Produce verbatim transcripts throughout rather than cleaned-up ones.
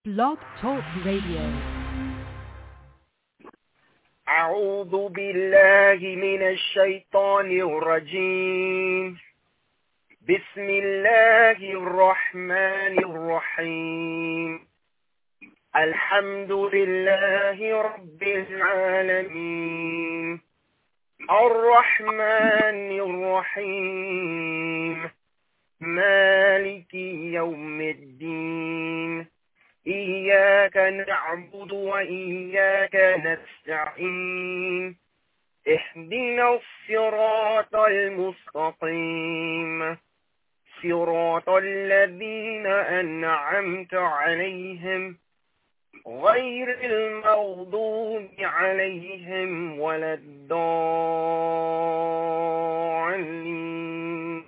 Blog Talk Radio. أعوذ بالله من الشيطان الرجيم. بسم الله الرحمن الرحيم. الحمد لله رب العالمين الرحمن الرحيم مالك يوم الدين إياك نعبد وإياك نستعين اهدنا الصراط المستقيم صراط الذين أنعمت عليهم غير المغضوب عليهم ولا الضالين.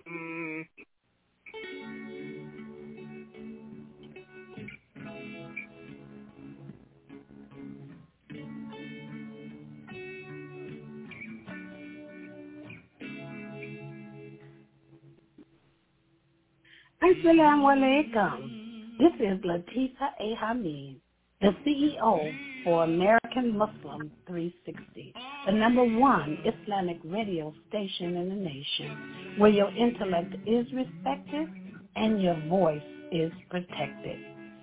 Assalamu alaikum. This is Latifa A. Hamid, the C E O for American Muslim three sixty, the number one Islamic radio station in the nation, where your intellect is respected and your voice is protected.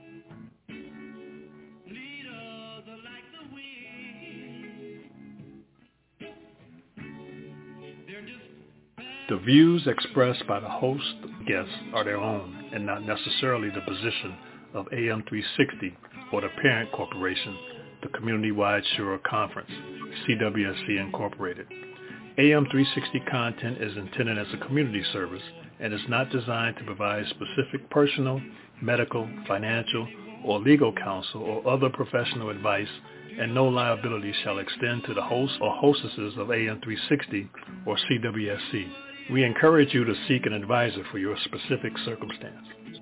The views expressed by the host and guests are their own and not necessarily the position of A M three sixty or the parent corporation, the Community-Wide Shura Conference, C W S C Incorporated. A M three sixty content is intended as a community service and is not designed to provide specific personal, medical, financial, or legal counsel or other professional advice, and no liability shall extend to the hosts or hostesses of A M three sixty or C W S C. We encourage you to seek an advisor for your specific circumstance.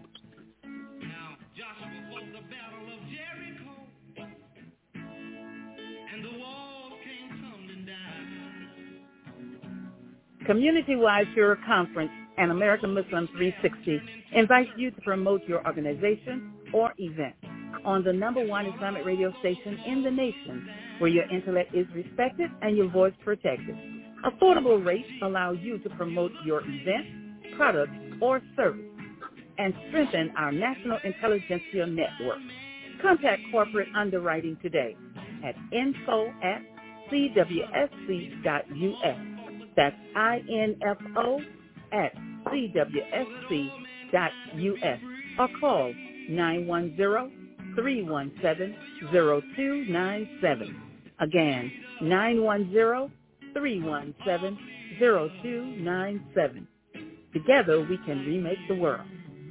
Community-Wide Shura Conference and American Muslim three sixty invites you to promote your organization or event on the number one Islamic radio station in the nation, where your intellect is respected and your voice protected. Affordable rates allow you to promote your event, product, or service and strengthen our national intelligentsia network. Contact corporate underwriting today at info at c w s c dot u s. That's I N F O at C W S C dot U S or call nine one zero, three one seven, zero two nine seven. Again, nine one zero, three one seven, zero two nine seven. Together we can remake the world.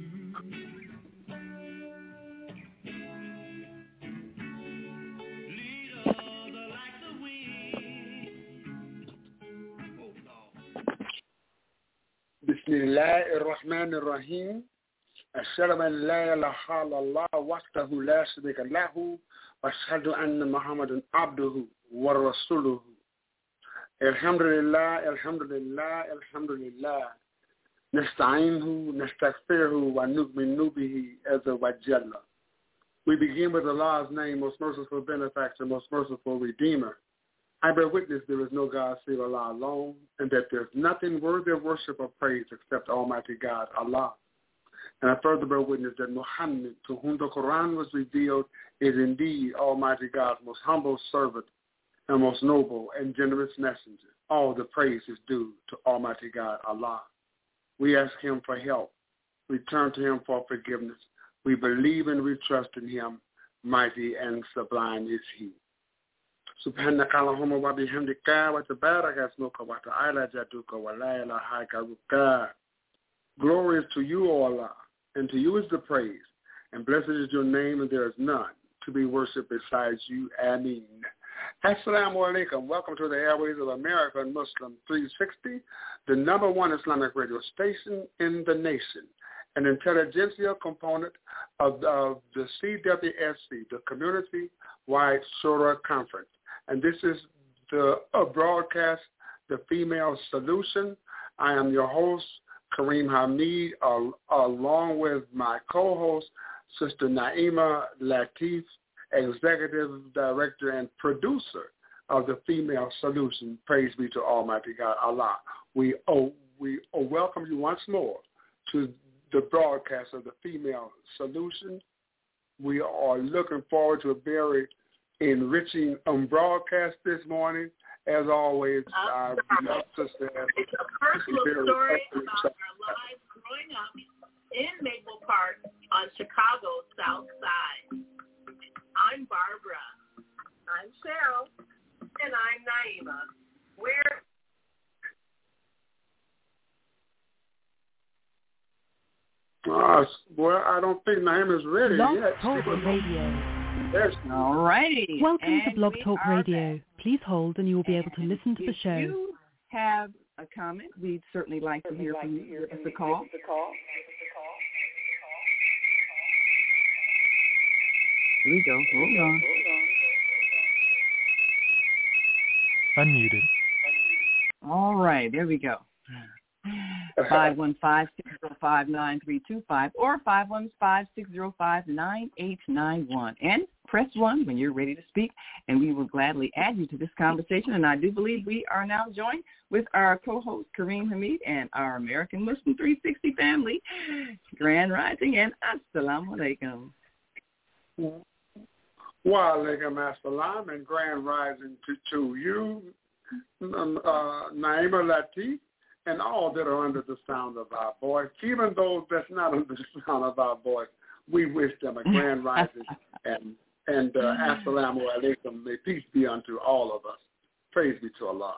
بسم الله الرحمن الرحيم. أشهد أن لا إله إلا الله وحده لا شريك له وأشهد أن محمدا عبده ورسوله. الحمد لله الحمد لله الحمد لله نستعينه نستغفره ونؤمن به عز وجل. We begin with Allah's name, most merciful benefactor, most merciful redeemer. I bear witness there is no God save Allah alone, and that there is nothing worthy of worship or praise except Almighty God, Allah. And I further bear witness that Muhammad, to whom the Quran was revealed, is indeed Almighty God's most humble servant and most noble and generous messenger. All the praise is due to Almighty God, Allah. We ask him for help. We turn to him for forgiveness. We believe and we trust in him. Mighty and sublime is he. Subhanaka Allahumma wa bihamdika wa tabarak asmuka wa ta'ala jaduka wa la ilaha ghayruk. Glory is to you, O Allah, and to you is the praise, and blessed is your name, and there is none to be worshipped besides you. Ameen. Assalamu alaikum. Welcome to the airways of American Muslim three sixty, the number one Islamic radio station in the nation, an intelligentsia component of, of the C W S C, the Community-Wide Shura Conference. And this is the uh, broadcast, The Female Solution. I am your host, Kareem Hamid, uh, along with my co-host, Sister Naima Latif, Executive Director and Producer of the Female Solution. Praise be to Almighty God, Allah. We oh, we oh, welcome you once more to the broadcast of the Female Solution. We are looking forward to a very enriching um, broadcast this morning. As always, our sister has it's a personal story about our lives growing up in Maple Park on Chicago's South Side. I'm Barbara. I'm Cheryl. And I'm Naima. We're Uh, well, I don't think Naima's ready Blog yet. Talk Radio. There's All righty. Welcome and to Blog Talk Radio. Back. Please hold and you will be able to And listen to the if show. If you have a comment, we'd certainly like to hear from you. Give us a call. Here we go. Hold on. Unmuted. All right. There we go. five one five, six zero five, nine three two five or five one five, six zero five, nine eight nine one. And press one when you're ready to speak, and we will gladly add you to this conversation. And I do believe we are now joined with our co-host, Kareem Hamid, and our American Muslim three sixty family, Grand Rising, and Assalamu Alaikum. Wa alaikum assalam and Grand Rising to, to you, um, uh, Naima Latif, and all that are under the sound of our voice. Even those that's not under the sound of our voice, we wish them a Grand Rising and and uh, Assalamu Alaikum. May peace be unto all of us. Praise be to Allah.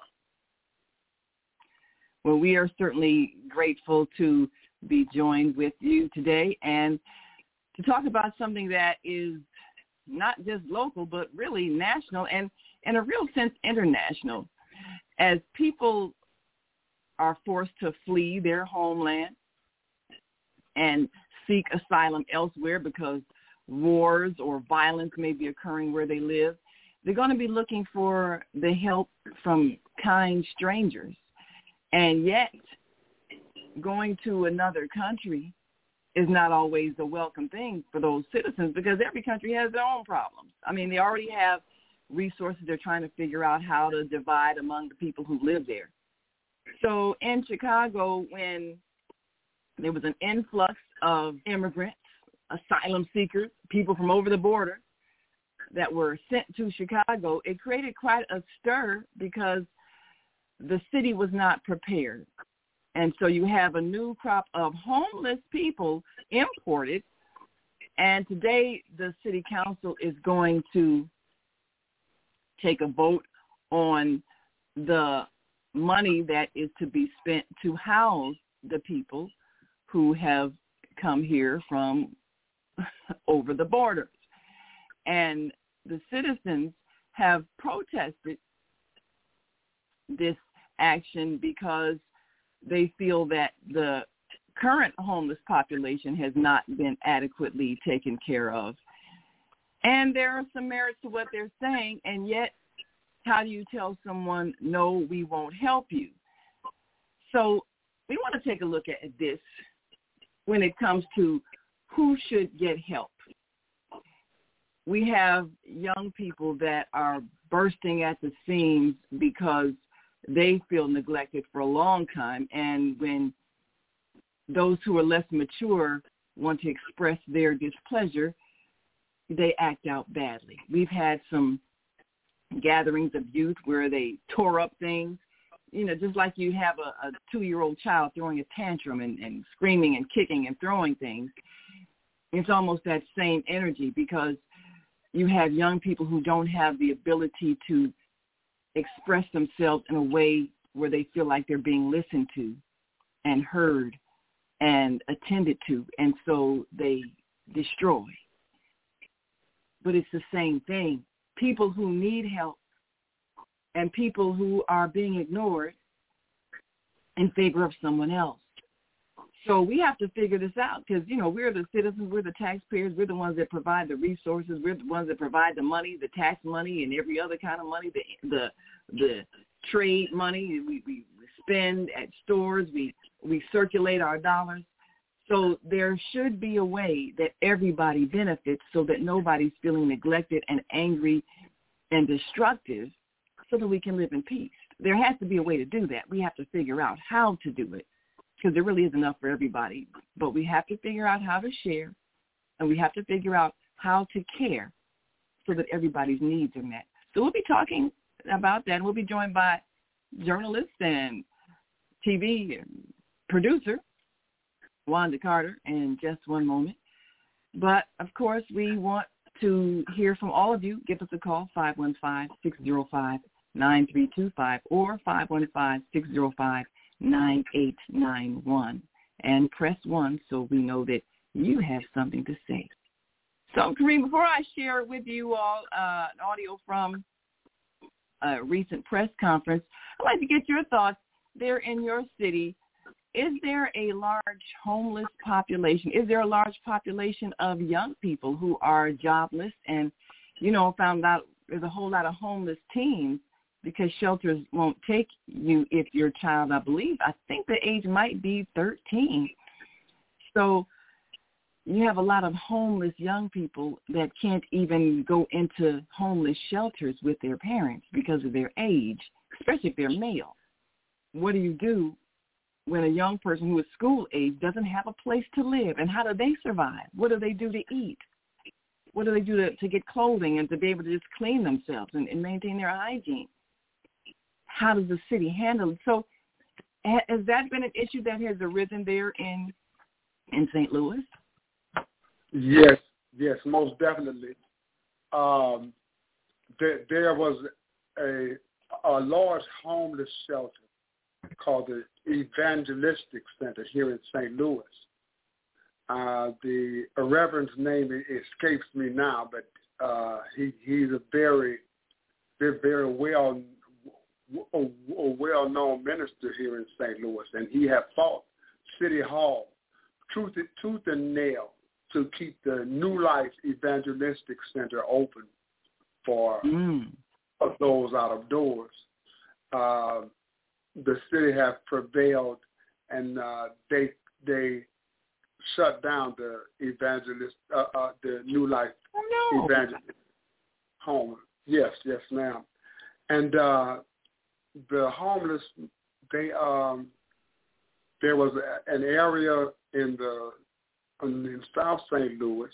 Well, we are certainly grateful to be joined with you today and to talk about something that is not just local, but really national and, in a real sense, international. As people are forced to flee their homeland and seek asylum elsewhere because wars or violence may be occurring where they live, they're going to be looking for the help from kind strangers. And yet, going to another country is not always a welcome thing for those citizens because every country has their own problems. I mean, they already have resources they're trying to figure out how to divide among the people who live there. So in Chicago, when there was an influx of immigrants, asylum seekers, people from over the border that were sent to Chicago, it created quite a stir because the city was not prepared. And so you have a new crop of homeless people imported, and today the city council is going to take a vote on the money that is to be spent to house the people who have come here from over the borders. And the citizens have protested this action because they feel that the current homeless population has not been adequately taken care of. And there are some merits to what they're saying, and yet how do you tell someone, no, we won't help you? So we want to take a look at this when it comes to who should get help. We have young people that are bursting at the seams because they feel neglected for a long time, and when those who are less mature want to express their displeasure, they act out badly. We've had some gatherings of youth where they tore up things, you know, just like you have a, a two-year-old child throwing a tantrum and, and screaming and kicking and throwing things. It's almost that same energy because you have young people who don't have the ability to express themselves in a way where they feel like they're being listened to and heard and attended to, and so they destroy. But it's the same thing. People who need help and people who are being ignored in favor of someone else. So we have to figure this out because, you know, we're the citizens, we're the taxpayers, we're the ones that provide the resources, we're the ones that provide the money, the tax money and every other kind of money, the the, the trade money we, we spend at stores, we, we circulate our dollars. So there should be a way that everybody benefits so that nobody's feeling neglected and angry and destructive so that we can live in peace. There has to be a way to do that. We have to figure out how to do it because there really is enough for everybody. But we have to figure out how to share, and we have to figure out how to care so that everybody's needs are met. So we'll be talking about that, and we'll be joined by journalist and T V producer Wanda Carter in just one moment. But, of course, we want to hear from all of you. Give us a call, five one five, six zero five, nine three two five or five one five, six zero five, nine eight nine one. And press one so we know that you have something to say. So, Kareem, before I share with you all uh, an audio from a recent press conference, I'd like to get your thoughts there in your city. Is there a large homeless population? Is there a large population of young people who are jobless and, you know, found out there's a whole lot of homeless teens because shelters won't take you if your child, I believe, I think the age might be thirteen. So you have a lot of homeless young people that can't even go into homeless shelters with their parents because of their age, especially if they're male. What do you do when a young person who is school age doesn't have a place to live? And how do they survive? What do they do to eat? What do they do to, to get clothing and to be able to just clean themselves and, and maintain their hygiene? How does the city handle it? So has that been an issue that has arisen there in in Saint Louis? Yes, yes, most definitely. Um, there, there was a, a large homeless shelter called the Evangelistic Center here in Saint Louis. Uh, the Reverend's name escapes me now, but uh, he, he's a very, very, very well, a, a well-known minister here in Saint Louis, and he had fought City Hall tooth, tooth and nail to keep the New Life Evangelistic Center open for mm. those out of doors. Uh, the city has prevailed, and uh, they they shut down the evangelist, uh, uh, the New Life oh, no. Evangelist home. Yes, yes, ma'am. And uh, the homeless, they um, there was a, an area in the in South Saint Louis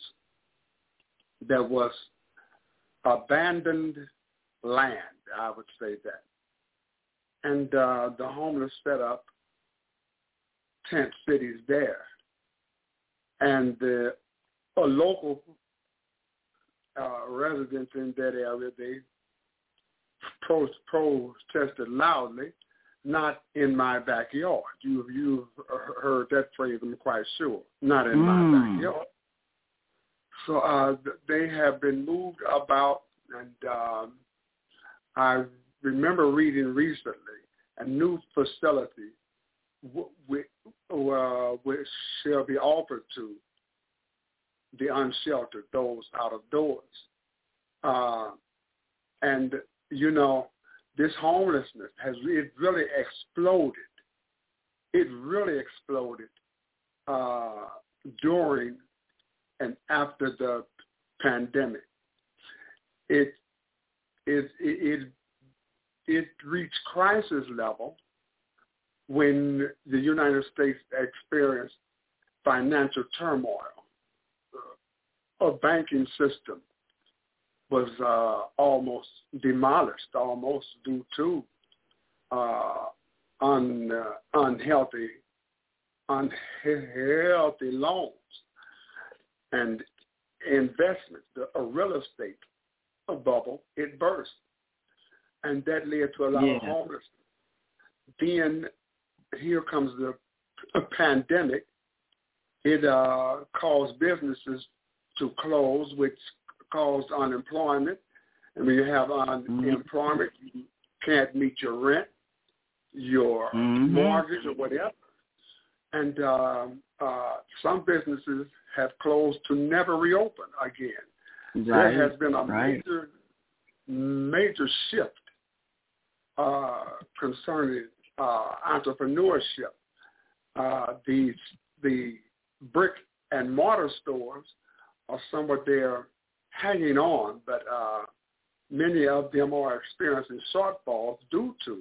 that was abandoned land, I would say that. And uh, the homeless set up tent cities there. And the a local uh, residents in that area, they pro- protested loudly, not in my backyard. You, you've heard that phrase, I'm quite sure. Not in mm. my backyard. So uh, they have been moved about, and um, I remember reading recently a new facility w- w- uh, which shall be offered to the unsheltered, those out of doors. Uh, and, you know, this homelessness has it really exploded. It really exploded uh, during and after the pandemic. It it it it reached crisis level when the United States experienced financial turmoil. A banking system was uh, almost demolished, almost due to uh, un, uh, unhealthy, unhealthy loans and investments. The a real estate a bubble, it burst, and that led to a lot yeah. of homelessness. Then here comes the a pandemic. It uh, caused businesses to close, which caused unemployment. And when you have unemployment, mm-hmm. you can't meet your rent, your mm-hmm. mortgage, or whatever. And um, uh, some businesses have closed to never reopen again. Right. There has been a right. major, major shift uh, concerning uh, entrepreneurship. Uh, the the brick and mortar stores are somewhat there hanging on, but uh, many of them are experiencing shortfalls due to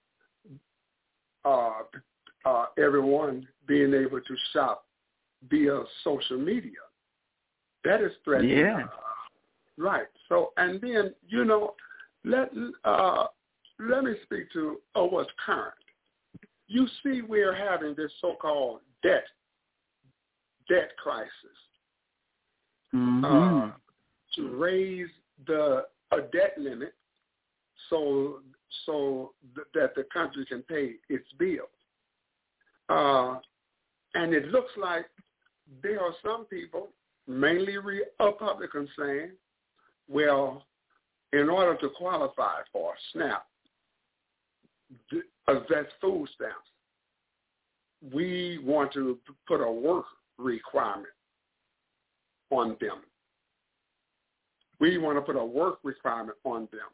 uh, uh, everyone being able to shop via social media. That is threatening. Yeah. Uh, right. So, and then, you know, let uh, let me speak to oh, what's current. You see, we're having this so-called debt debt crisis. Mm-hmm. Uh, to raise the a debt limit so so th- that the country can pay its bills. Uh, and it looks like there are some people, mainly Republicans, saying, well, in order to qualify for SNAP, th- uh, that's food stamps, we want to put a work requirement on them. We want to put a work requirement on them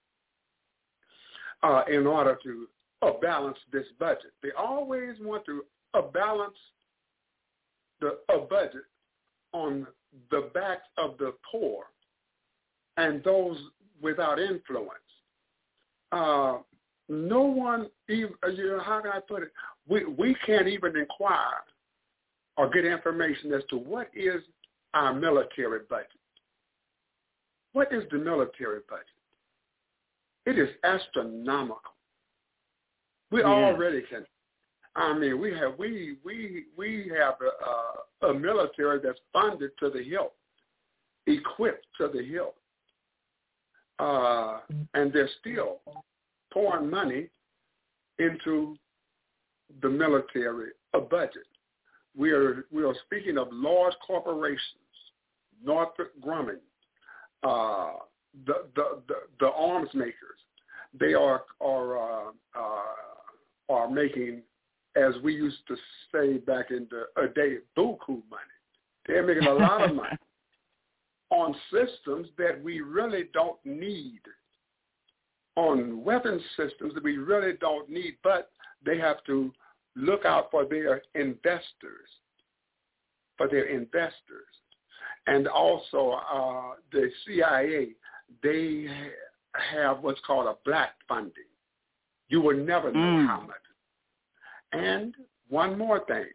uh, in order to uh, balance this budget. They always want to uh, balance the a budget on the backs of the poor and those without influence. Uh, no one, even, you know, how can I put it? We we can't even inquire or get information as to what is our military budget. What is the military budget? It is astronomical. We yeah. already can. I mean, we have we we we have a, a, a military that's funded to the hilt, equipped to the hilt, uh, and they're still pouring money into the military a budget. We are we are speaking of large corporations, Northrop Grumman, uh, the, the the the arms makers. They are are uh, uh, are making, as we used to say back in the a day, buku money. They're making a lot of money on systems that we really don't need, on weapons systems that we really don't need, but they have to look out for their investors, for their investors. And also uh, the C I A, they have what's called a black funding. You will never know mm. how much. And one more thing,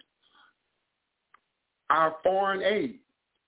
our foreign aid.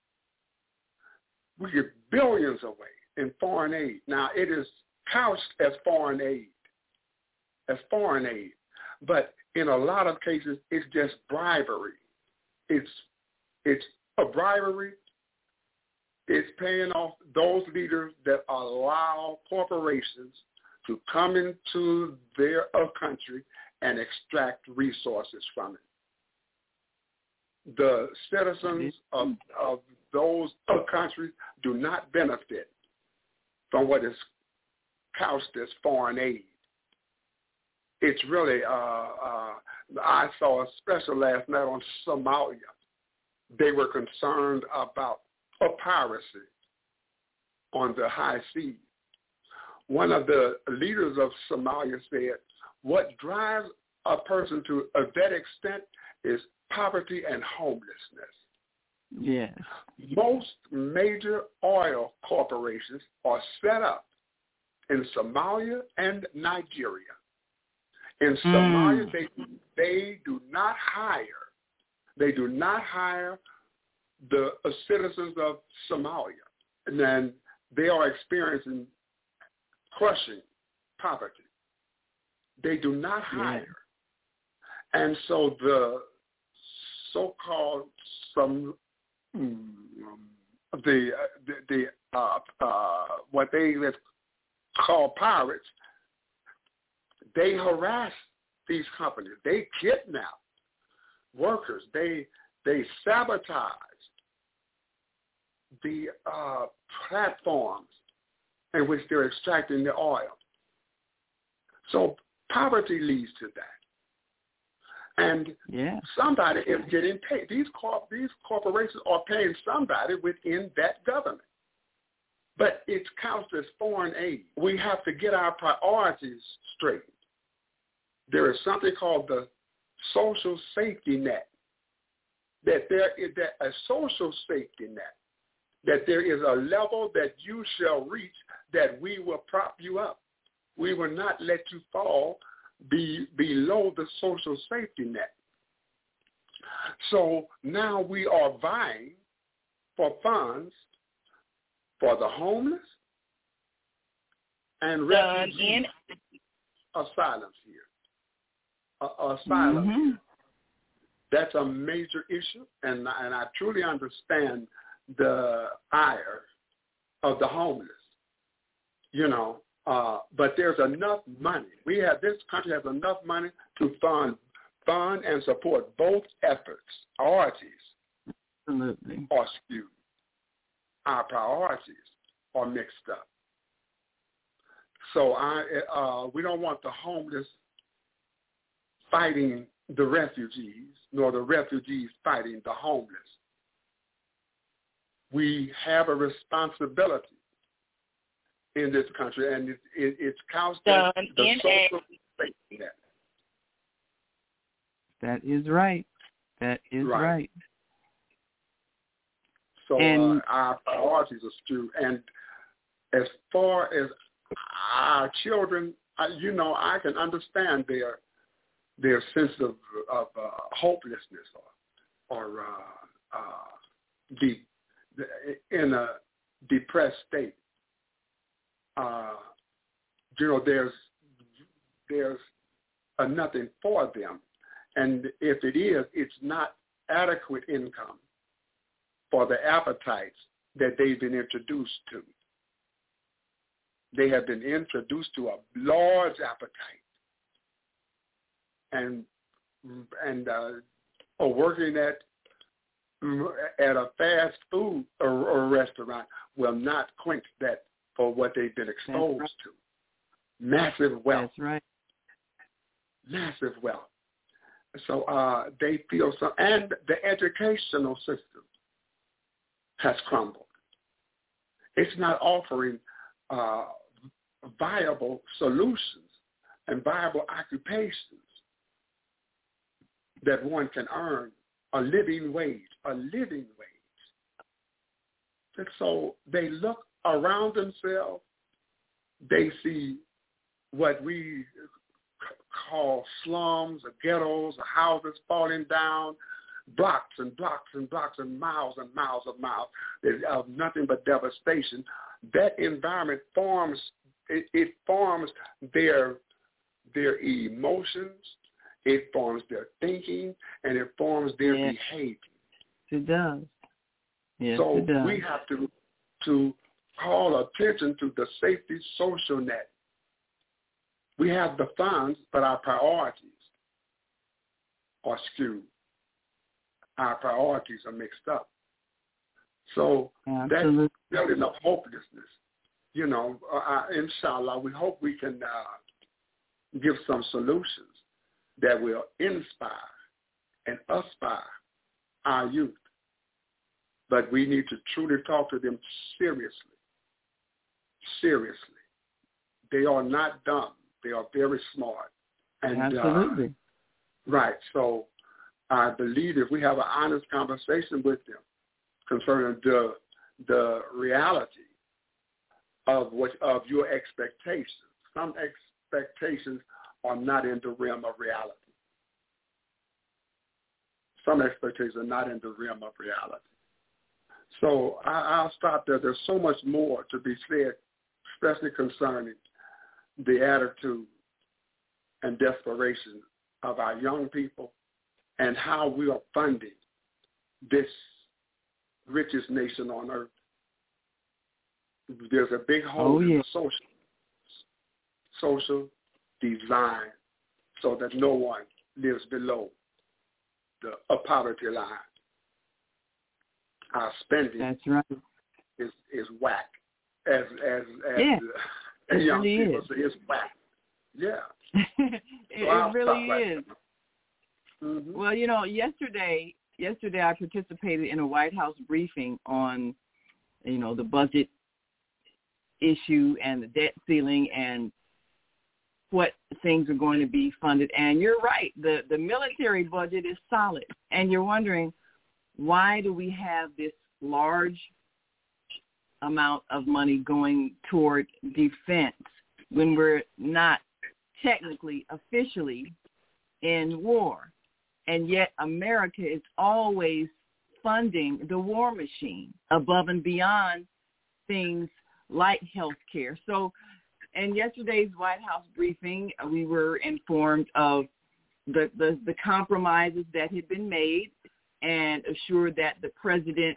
We get billions away in foreign aid. Now, it is couched as foreign aid, as foreign aid. But in a lot of cases, it's just bribery. It's it's a bribery. It's paying off those leaders that allow corporations to come into their uh, country and extract resources from it. The citizens of, of those uh, countries do not benefit from what is couched as foreign aid. It's really, uh, uh, I saw a special last night on Somalia. They were concerned about a piracy on the high seas. One of the leaders of Somalia said, what drives a person to a that extent is poverty and homelessness. Yes. Most major oil corporations are set up in Somalia and Nigeria. In Somalia, mm. they they do not hire. They do not hire the uh, citizens of Somalia, and then they are experiencing crushing poverty. They do not hire, yeah. And so the so-called some um, the the, the uh, uh, what they call pirates. They harass these companies. They kidnap workers. They they sabotage the uh, platforms in which they're extracting the oil. So poverty leads to that. And yeah. somebody is getting paid. These corp- these corporations are paying somebody within that government. But it's couched as foreign aid. We have to get our priorities straight. There is something called the social safety net. that there is that a social safety net, that there is a level that you shall reach that we will prop you up. We will not let you fall be below the social safety net. So now we are vying for funds for the homeless and refugees. Uh, asylums here. Uh, asylums mm-hmm. here. That's a major issue, and, and I truly understand the ire of the homeless, you know, uh, but there's enough money. We have, this country has enough money to fund, fund and support both efforts. Priorities Absolutely. are skewed. Our priorities are mixed up. So I, uh, we don't want the homeless fighting the refugees, nor the refugees fighting the homeless. We have a responsibility in this country, and it, it, it's couched as the social safety net. That is right. That is right. right. So and, uh, our priorities are skewed. And as far as our children, uh, you know, I can understand their their sense of, of uh, hopelessness or, or uh, uh, deep, in a depressed state. Uh, you know, there's there's a nothing for them. And if it is, it's not adequate income for the appetites that they've been introduced to. They have been introduced to a large appetite. And and uh, are working at at a fast food or, or restaurant will not quench that for what they've been exposed right. to. Massive wealth. That's right. Massive wealth. So uh, they feel so, and the educational system has crumbled. It's not offering uh, viable solutions and viable occupations that one can earn a living wage, a living wage. And so they look around themselves, they see what we call slums or ghettos or houses falling down, blocks and blocks and blocks and miles and miles of miles of nothing but devastation. That environment forms, it, it forms their their emotions, it forms their thinking, and it forms their yes. behavior. It does. Yes, so it does. we have to to call attention to the safety social net. We have the funds, but our priorities are skewed. Our priorities are mixed up. So Absolutely. that's building up hopelessness. You know, uh, inshallah, we hope we can uh, give some solutions that will inspire and aspire our youth. But we need to truly talk to them seriously. Seriously. They are not dumb. They are very smart. And, Absolutely. Uh, right. So I believe if we have an honest conversation with them concerning the the reality of what of your expectations, some expectations are not in the realm of reality. Some expectations are not in the realm of reality. So I, I'll stop there. There's so much more to be said, especially concerning the attitude and desperation of our young people and how we are funding this richest nation on earth. There's a big hole oh, in yeah. the social, social design so that no one lives below the a poverty line. Our spending That's right. is is whack, as as as, yeah. uh, as young really people is. say, it's whack. Yeah, it, so it really right is. Mm-hmm. Well, you know, yesterday, yesterday I participated in a White House briefing on, you know, the budget issue and the debt ceiling and what things are going to be funded. And you're right, the the military budget is solid, and you're wondering why do we have this large amount of money going toward defense when we're not technically, officially in war? And yet America is always funding the war machine above and beyond things like health care. So in yesterday's White House briefing, we were informed of the, the, the compromises that had been made and assured that the president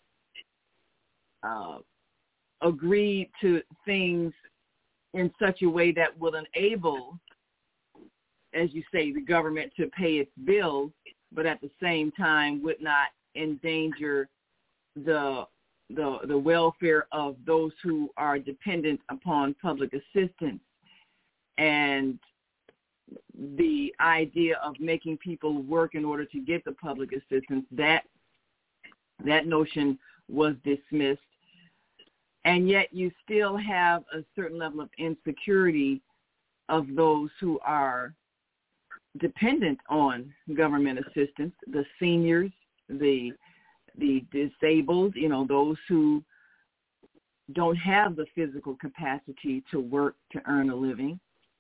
uh, agreed to things in such a way that will enable, as you say, the government to pay its bills, but at the same time would not endanger the the the welfare of those who are dependent upon public assistance. And the idea of making people work in order to get the public assistance, that that notion was dismissed. And yet you still have a certain level of insecurity of those who are dependent on government assistance, the seniors, the the disabled, you know, those who don't have the physical capacity to work to earn a living.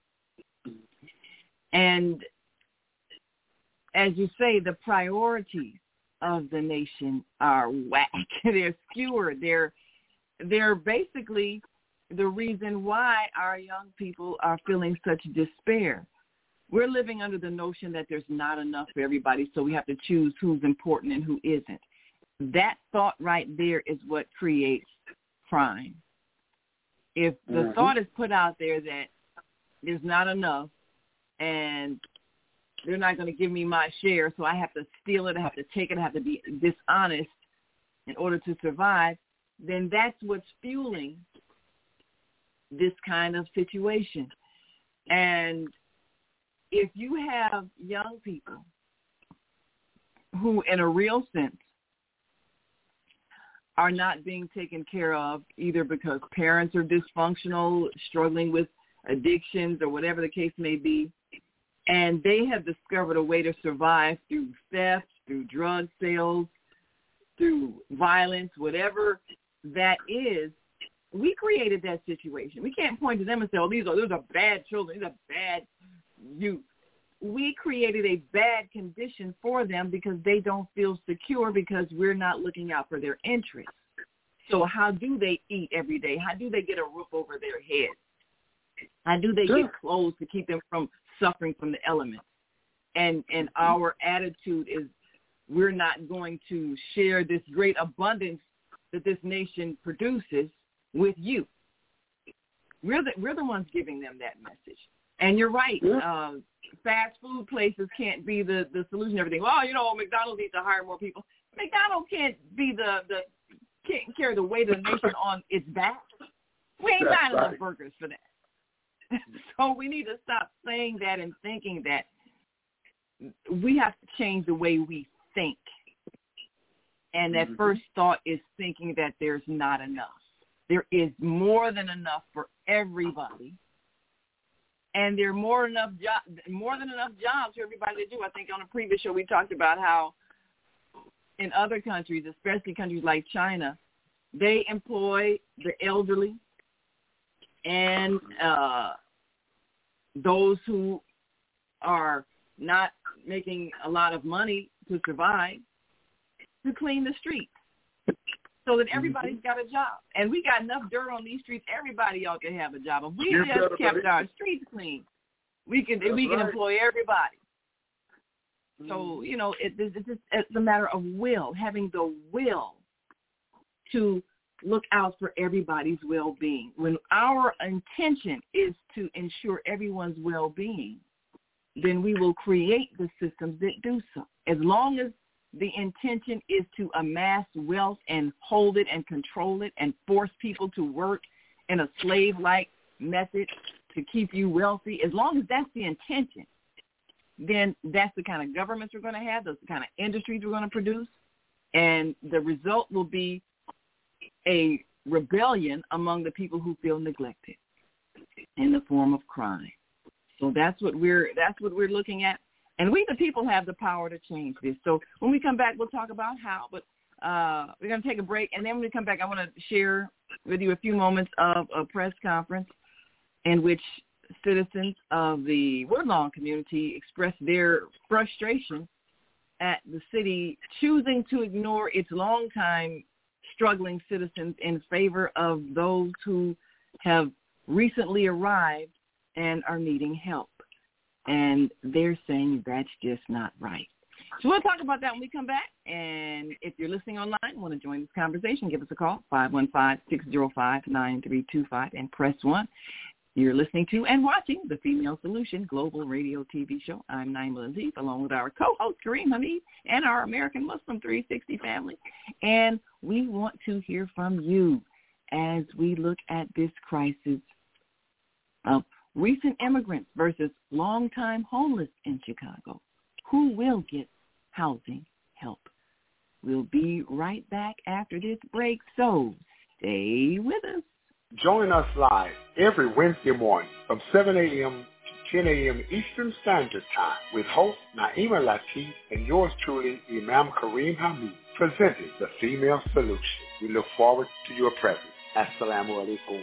And as you say, the priorities of the nation are whack. They're skewered. They're they're basically the reason why our young people are feeling such despair. We're living under the notion that there's not enough for everybody, so we have to choose who's important and who isn't. That thought right there is what creates crime. If the mm-hmm. thought is put out there that there's not enough and they're not going to give me my share, so I have to steal it, I have to take it, I have to be dishonest in order to survive, then that's what's fueling this kind of situation. And if you have young people who, in a real sense, are not being taken care of either because parents are dysfunctional, struggling with addictions or whatever the case may be, and they have discovered a way to survive through theft, through drug sales, through violence, whatever that is, we created that situation. We can't point to them and say, oh, these are, those are bad children, these are bad youth. We created a bad condition for them because they don't feel secure because we're not looking out for their interests. So how do they eat every day? How do they get a roof over their head? How do they sure. get clothes to keep them from suffering from the elements? And and our attitude is we're not going to share this great abundance that this nation produces with you. We're the, we're the ones giving them that message. And you're right. Yeah. Uh, fast food places can't be the, the solution to everything. Well, you know, McDonald's needs to hire more people. McDonald's can't be the, the can't carry the weight of the nation on its back. We ain't buying enough right. burgers for that. So we need to stop saying that and thinking that. We have to change the way we think. And that mm-hmm. first thought is thinking that there's not enough. There is more than enough for everybody. And there are more enough jo- more than enough jobs for everybody to do. I think on a previous show we talked about how in other countries, especially countries like China, they employ the elderly and uh, those who are not making a lot of money to survive to clean the streets so that everybody's got a job. And we got enough dirt on these streets, everybody ought to have a job. If we you just kept our streets clean, we can That's we can right. employ everybody. Mm-hmm. So, you know, it, it's, just, it's a matter of will, having the will to look out for everybody's well-being. When our intention is to ensure everyone's well-being, then we will create the systems that do so. As long as the intention is to amass wealth and hold it and control it and force people to work in a slave-like method to keep you wealthy, as long as that's the intention, then that's the kind of governments we're going to have, those the kind of industries we're going to produce, and the result will be a rebellion among the people who feel neglected in the form of crime. So that's what we're that's what we're looking at. And we, the people, have the power to change this. So when we come back, we'll talk about how. But uh, we're going to take a break. And then when we come back, I want to share with you a few moments of a press conference in which citizens of the Woodlawn community expressed their frustration at the city choosing to ignore its longtime struggling citizens in favor of those who have recently arrived and are needing help. And they're saying that's just not right. So we'll talk about that when we come back. And if you're listening online and want to join this conversation, give us a call, five one five, six zero five, nine three two five, and press one. You're listening to and watching the Female Solution Global Radio T V show. I'm Naima Lazeef, along with our co-host Kareem Hamid and our American Muslim three sixty family. And we want to hear from you as we look at this crisis of recent immigrants versus longtime homeless in Chicago. Who will get housing help? We'll be right back after this break, so stay with us. Join us live every Wednesday morning from seven a.m. to ten a.m. Eastern Standard Time with host Naima Latif and yours truly, Imam Kareem Hamid, presenting the Female Solution. We look forward to your presence. Assalamu alaikum.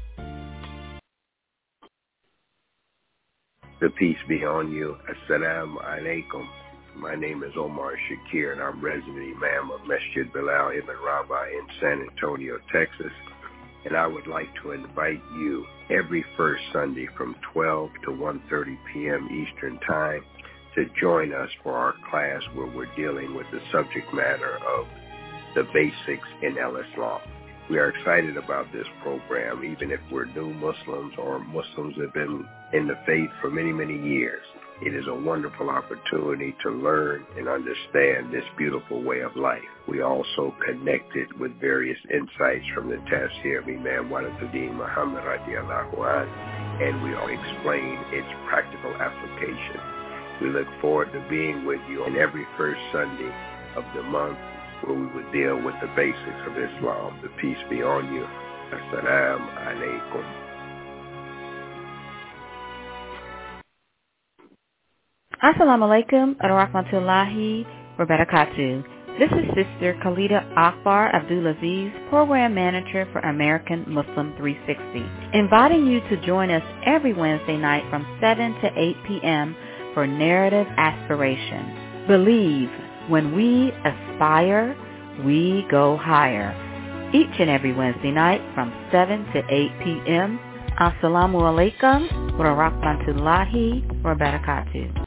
The peace be on you. Assalamu alaikum. My name is Omar Shakir, and I'm resident Imam of Masjid Bilal Ibn Rabah in San Antonio, Texas. And I would like to invite you every first Sunday from twelve to one thirty p.m. Eastern Time to join us for our class where we're dealing with the subject matter of the basics in Al-Islam. We are excited about this program, even if we're new Muslims or Muslims that have been in the faith for many, many years. It is a wonderful opportunity to learn and understand this beautiful way of life. We also connected with various insights from the Tafsir of Imam Waliduddin Muhammad radiallahu anhu, and we all explain its practical application. We look forward to being with you on every first Sunday of the month, where we would deal with the basics of Islam. The peace be on you. Assalamu alaikum. Assalamu alaikum wa rahmatullahi wa barakatuh. This is Sister Khalida Akbar Abdulaziz, Program Manager for American Muslim three sixty, inviting you to join us every Wednesday night from seven to eight p.m. for Narrative Aspiration. Believe, when we aspire, we go higher. Each and every Wednesday night from seven to eight p.m. Assalamu alaikum wa rahmatullahi wa barakatuh.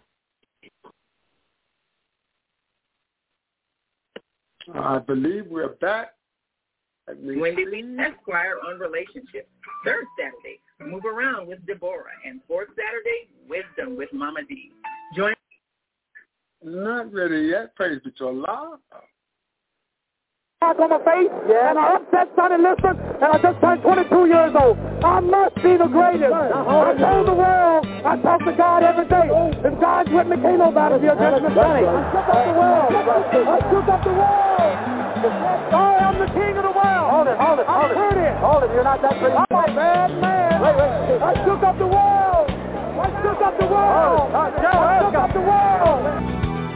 I believe we're back. Wendy Lee Esquire on relationships. Third Saturday, Move Around with Deborah. And fourth Saturday, Wisdom with Mama D. Join. Not ready yet. Praise be to Allah. On my face, yeah. And I upset Sonny Liston, and I just turned twenty-two years old. I must be the greatest. I told the world, I talk to God every day. If God's with me, can't nobody be against me. I shook up the world. I shook up the world. I am the king of the world. Hold it, hold it, hold it. Hold it. Hold it, you're not that great. I'm a bad man. Wait, wait. I shook up the world. I shook up the world. I shook up the world.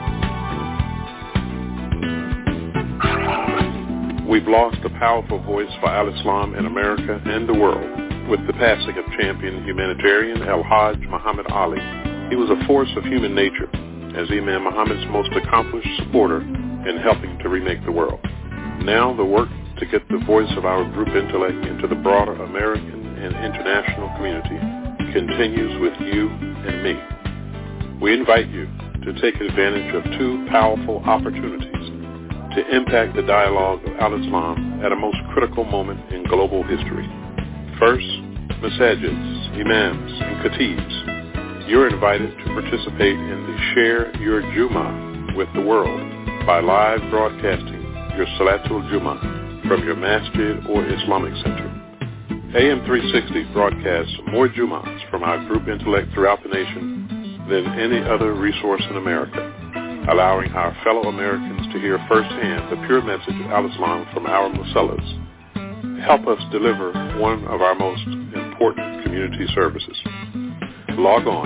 We've lost a powerful voice for Al-Islam in America and the world with the passing of champion humanitarian Al-Hajj Muhammad Ali. He was a force of human nature as Imam Muhammad's most accomplished supporter in helping to remake the world. Now the work to get the voice of our group intellect into the broader American and international community continues with you and me. We invite you to take advantage of two powerful opportunities to impact the dialogue of Al-Islam at a most critical moment in global history. First, masajids, imams, and khatibs. You're invited to participate in the Share Your Jummah with the world by live broadcasting your Salatul Jummah from your masjid or Islamic center. A M three sixty broadcasts more Jummahs from our group intellect throughout the nation than any other resource in America, allowing our fellow Americans to hear firsthand the pure message of Al-Islam from our musallas. Help us deliver one of our most important community services. Log on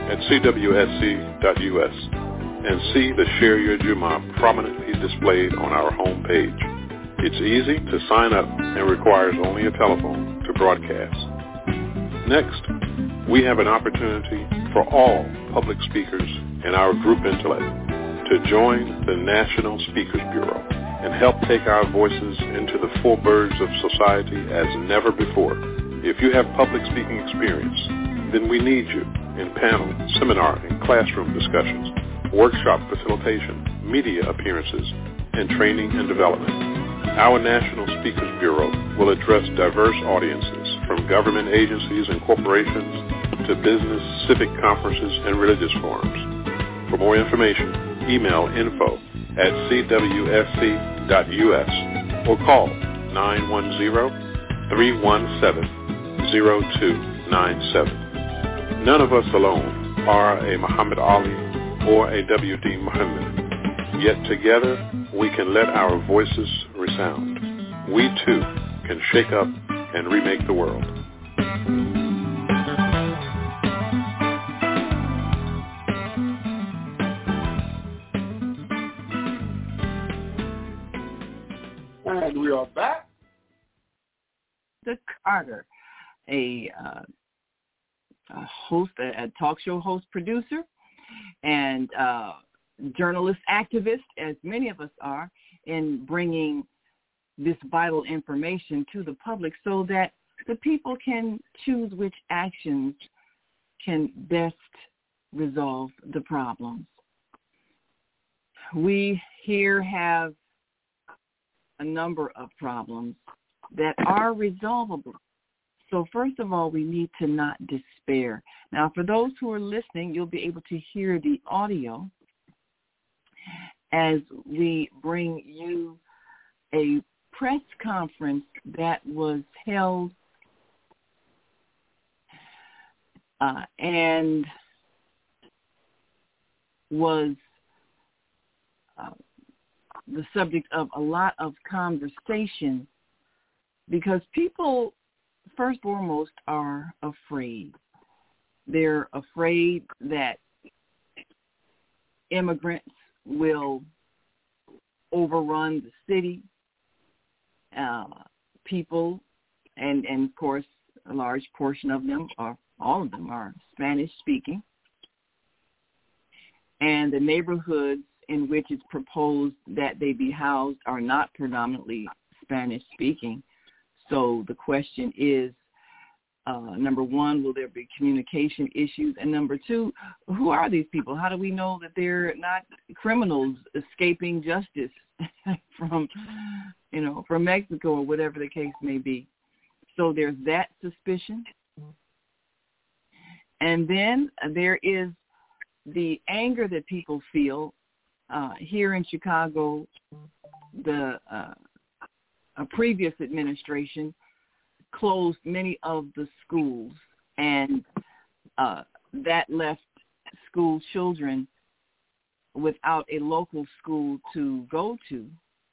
at c w s c dot u s and see the Share Your Juma prominently displayed on our home page. It's easy to sign up and requires only a telephone to broadcast. Next, we have an opportunity for all public speakers in our group intellect to join the National Speakers Bureau and help take our voices into the foreburrs of society as never before. If you have public speaking experience, then we need you in panel, seminar, and classroom discussions, workshop facilitation, media appearances, and training and development. Our National Speakers Bureau will address diverse audiences from government agencies and corporations to business, civic conferences, and religious forums. For more information, email info at c w s c dot u s or call nine one zero, three one seven, zero two nine seven. None of us alone are a Muhammad Ali or a W D Muhammad, yet together we can let our voices resound. We too can shake up and remake the world. And we are back. The Carter, a, uh, a host, a, a talk show host, producer, and uh, journalist activist, as many of us are, in bringing this vital information to the public so that the people can choose which actions can best resolve the problems. We here have a number of problems that are resolvable. So first of all, we need to not despair. Now, for those who are listening, you'll be able to hear the audio as we bring you a press conference that was held uh, and was uh, the subject of a lot of conversation because people, first and foremost, are afraid. They're afraid that immigrants will overrun the city. Uh, people, and, and of course, a large portion of them, or all of them, are Spanish-speaking. And the neighborhoods in which it's proposed that they be housed are not predominantly Spanish-speaking. So the question is, uh, number one, will there be communication issues? And number two, who are these people? How do we know that they're not criminals escaping justice from, you know, from Mexico or whatever the case may be? So there's that suspicion. And then there is the anger that people feel. Uh, here in Chicago, the uh, a previous administration closed many of the schools, and uh, that left school children without a local school to go to.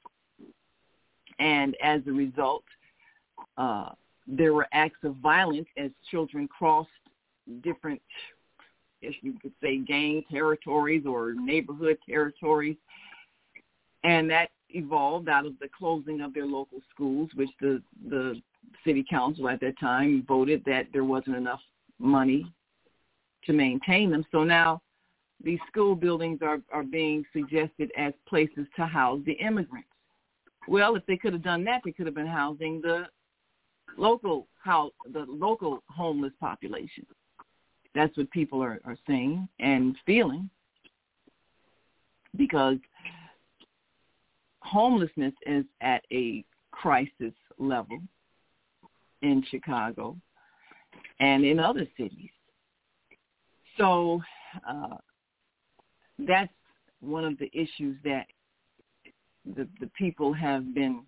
And as a result, uh, there were acts of violence as children crossed different, if you could say, gang territories or neighborhood territories. And that evolved out of the closing of their local schools, which the, the city council at that time voted that there wasn't enough money to maintain them. So now these school buildings are, are being suggested as places to house the immigrants. Well, if they could have done that, they could have been housing the local house, the local homeless population. That's what people are, are saying and feeling, because homelessness is at a crisis level in Chicago and in other cities. So uh, that's one of the issues that the, the people have been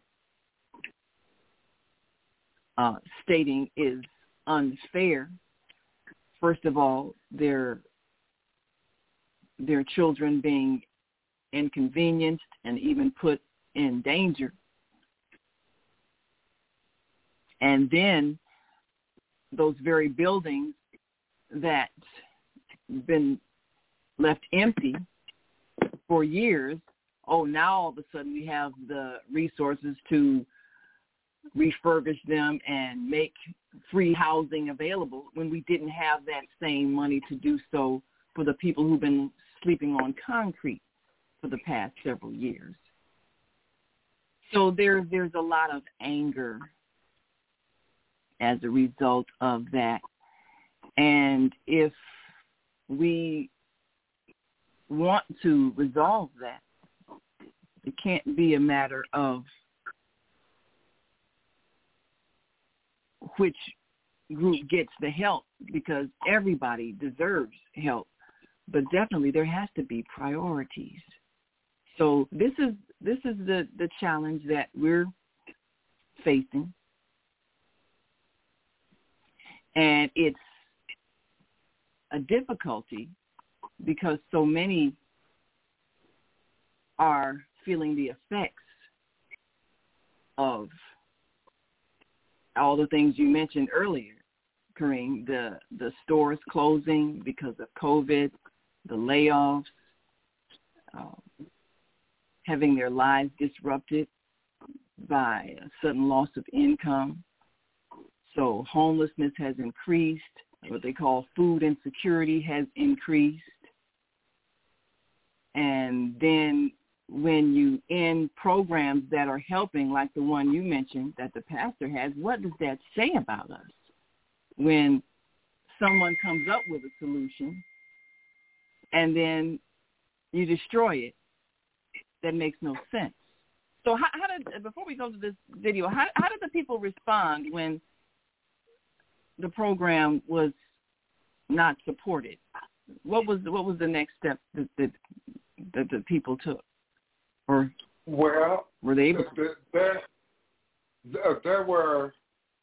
uh, stating is unfair. First of all, their their children being inconvenienced and even put in danger. And then those very buildings that been left empty for years. Oh, now all of a sudden we have the resources to refurbish them and make free housing available when we didn't have that same money to do so for the people who've been sleeping on concrete for the past several years. So there, there's a lot of anger as a result of that. And if we want to resolve that, it can't be a matter of which group gets the help, because everybody deserves help. But definitely there has to be priorities. So this is this is the, the challenge that we're facing. And it's a difficulty because so many are feeling the effects of all the things you mentioned earlier, Kareem, the, the stores closing because of COVID, the layoffs, um, having their lives disrupted by a sudden loss of income. So homelessness has increased. What they call food insecurity has increased. And then when you end programs that are helping, like the one you mentioned that the pastor has, what does that say about us? When someone comes up with a solution and then you destroy it, that makes no sense. So how, how did, before we go to this video, how, how did the people respond when the program was not supported? What was what was the next step that that, that the people took? Or well, were they able? The, there, there, there were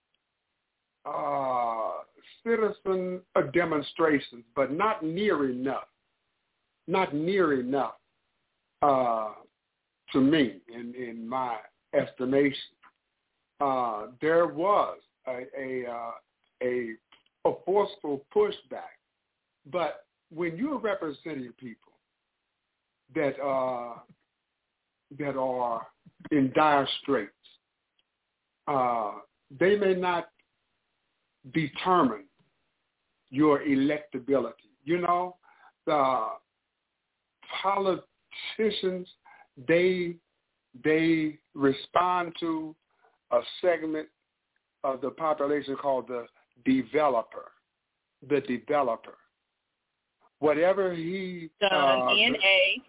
uh, citizen demonstrations, but not near enough. Not near enough uh, to me, in, in my estimation. Uh, there was a a, uh, a a forceful pushback, but when you're representing people that uh, that are in dire straits, uh, they may not determine your electability. You know, the politicians, they they respond to a segment of the population called the developer. The developer. Whatever he the uh, N A.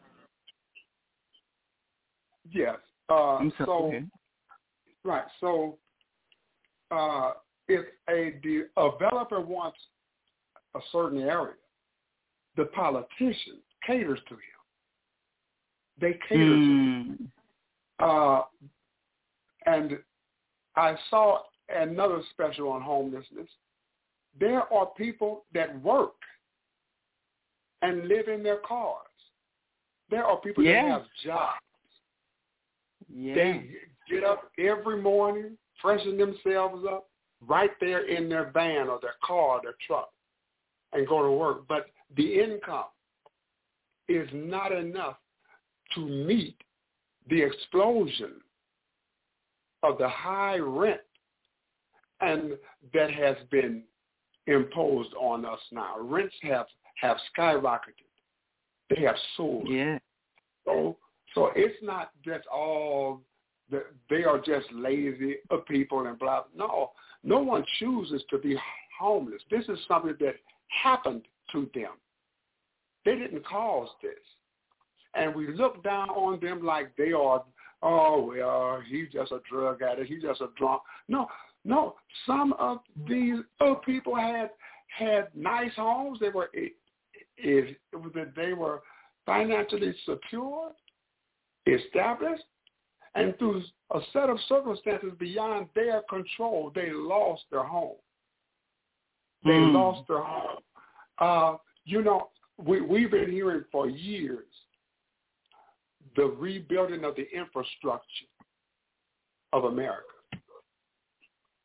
Yes. Uh, so, so okay. right. So uh, if a de- developer wants a certain area, the politician caters to him. They cater mm. to him. Uh, and I saw another special on homelessness. There are people that work and live in their cars. There are people yeah. that have jobs. Yeah. They get up every morning, freshen themselves up right there in their van or their car or their truck and go to work. But the income is not enough to meet the explosion of the high rent and that has been imposed on us now. Rents have, have skyrocketed. They have soared. Yeah. So so it's not just all that they are just lazy people and blah. No, no one chooses to be homeless. This is something that happened to them. They didn't cause this. And we look down on them like they are, oh, well, he's just a drug addict. He's just a drunk. No, no. Some of these other people had had nice homes. They were, it, it, it, they were financially secure, established, and through a set of circumstances beyond their control, they lost their home. They mm. lost their home. Uh, you know, we, we've been hearing for years the rebuilding of the infrastructure of America.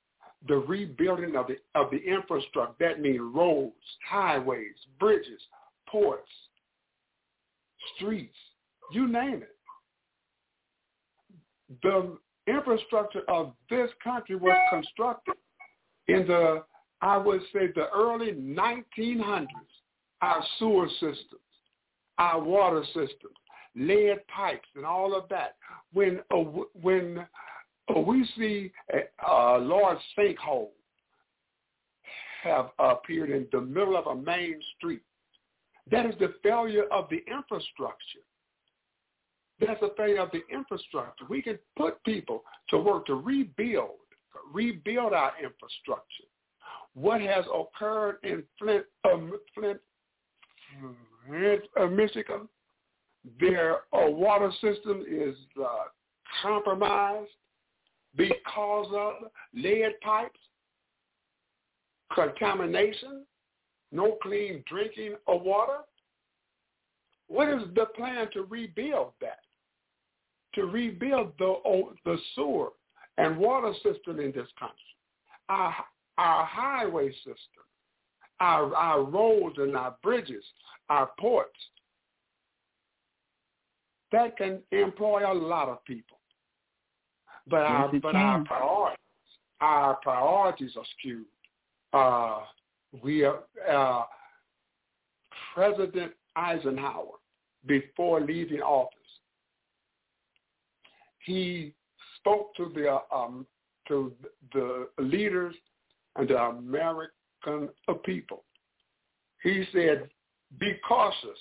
the rebuilding of the of the infrastructure. That means roads, highways, bridges, ports, streets, you name it. The infrastructure of this country was constructed in the, I would say, the early nineteen hundreds. Our sewer systems, our water systems, lead pipes, and all of that. When uh, when uh, we see a, a large sinkhole have appeared in the middle of a main street, that is the failure of the infrastructure. That's a failure of the infrastructure. We can put people to work to rebuild, rebuild our infrastructure. What has occurred in Flint, um, Flint, uh, Michigan, their uh, water system is uh, compromised because of lead pipes, contamination, no clean drinking of water. What is the plan to rebuild that? To rebuild the the sewer and water system in this country, our our highway system, our our roads and our bridges, our ports. That can employ a lot of people, but yes, our but can. our priorities our priorities are skewed. Uh, we are uh, President Eisenhower, before leaving office, he spoke to the um, to the leaders and the American people. He said, "Be cautious.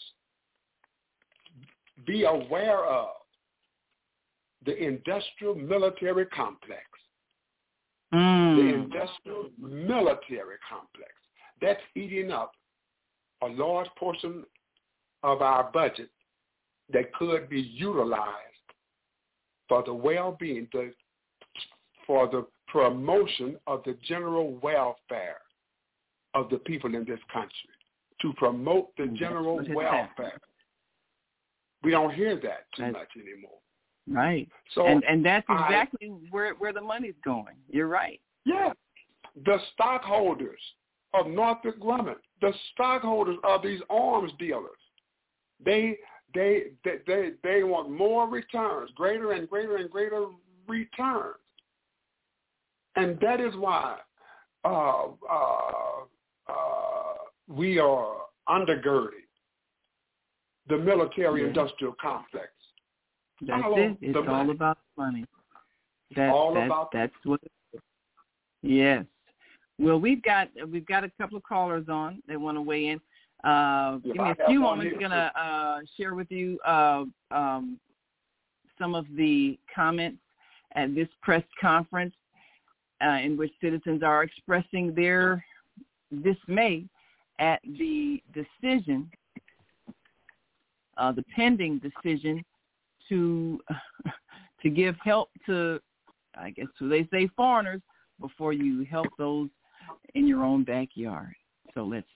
Be aware of the industrial military complex. Mm. The industrial military complex that's eating up a large portion of our budget that could be utilized for the well-being, the, for the promotion of the general welfare of the people in this country, to promote the general welfare." We don't hear that too that's, much anymore. Right. So and and that's exactly I, where where the money's going. You're right. Yeah. The stockholders of Northrop Grumman, the stockholders of these arms dealers, they they they they, they want more returns, greater and greater and greater returns. And that is why uh, uh, uh, we are undergirding the military-industrial yeah. complex. That's it. It's all money. About money. That's, all that's, about that's what. It is. Yes. Well, we've got we've got a couple of callers on. They want to weigh in. Uh, give me a few moments. I'm gonna uh, share with you uh, um, some of the comments at this press conference uh, in which citizens are expressing their dismay at the decision. Uh, the pending decision to to give help to, I guess, who they say foreigners, before you help those in your own backyard. So let's.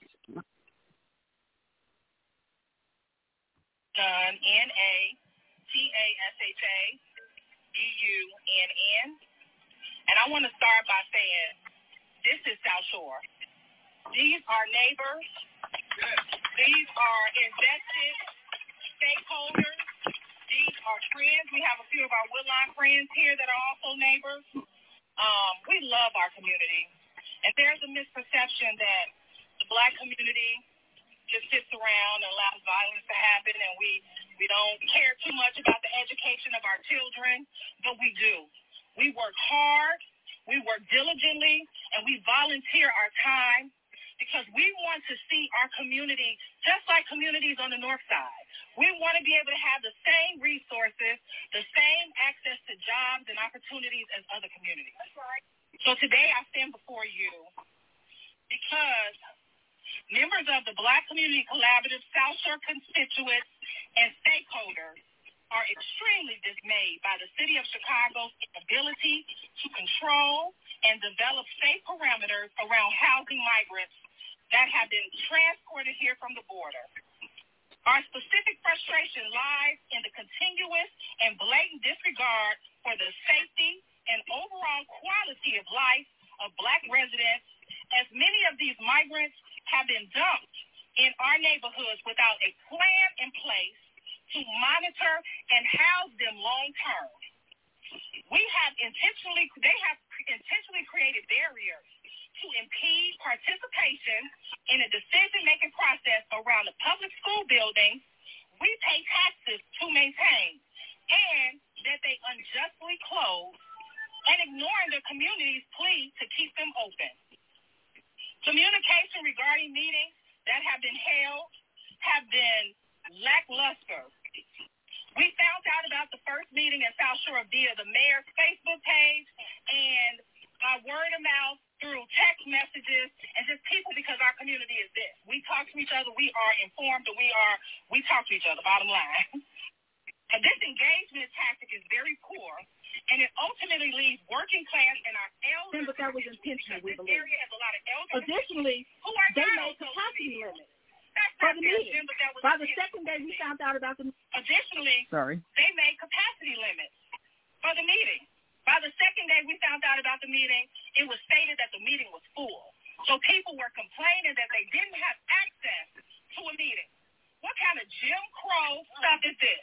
N A T A S H A D U N N. And I want to start by saying, this is South Shore. These are neighbors. These are invested stakeholders. These are friends. We have a few of our Woodline friends here that are also neighbors. Um, we love our community. And there's a misperception that the black community just sits around and allows violence to happen, and we, we don't care too much about the education of our children, but we do. We work hard, we work diligently, and we volunteer our time because we want to see our community just like communities on the north side. We want to be able to have the same resources, the same access to jobs and opportunities as other communities. So today I stand before you because members of the Black Community Collaborative, South Shore constituents, and stakeholders are extremely dismayed by the City of Chicago's inability to control and develop safe parameters around housing migrants that have been transported here from the border. Our specific frustration lies in the continuous and blatant disregard for the safety and overall quality of life of black residents, as many of these migrants have been dumped in our neighborhoods without a plan in place to monitor and house them long term. We have intentionally, they have intentionally created barriers to impede participation in a decision-making process around the public school buildings we pay taxes to maintain, and that they unjustly close and ignoring the community's plea to keep them open. Communication regarding meetings that have been held have been lackluster. We found out about the first meeting in South Shore via the mayor's Facebook page and uh, word of mouth through text messages and just people, because our community is this. We talk to each other. We are informed, and we are we talk to each other, bottom line. And this engagement tactic is very poor, and it ultimately leaves working class and our elders. But that was intentional, we this believe. area has a lot of elders. Additionally, who are they not made also capacity leaders. limits That's for not the fair, meeting. Jim, but that was By the intentional. second day, we found out about the. Additionally, Sorry. they made capacity limits for the meeting. By the second day we found out about the meeting, it was stated that the meeting was full. So people were complaining that they didn't have access to a meeting. What kind of Jim Crow stuff is this?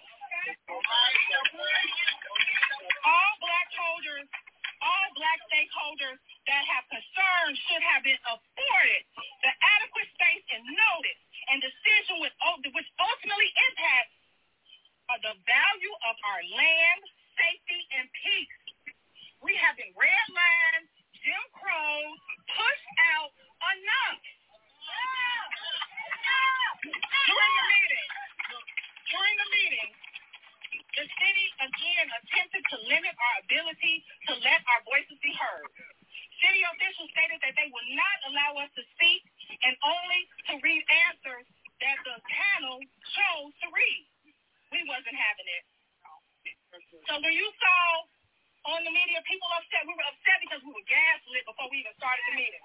All black holders, all black stakeholders that have concerns should have been afforded the adequate space and notice and decision with, which ultimately impacts uh, the value of our land, safety, and peace. We have been redlined, Jim Crow, pushed out enough. During the meeting, during the meeting, the city again attempted to limit our ability to let our voices be heard. City officials stated that they would not allow us to speak and only to read answers that the panel chose to read. We wasn't having it. So when you saw on the media people upset, we were upset because we were gaslit before we even started the meeting.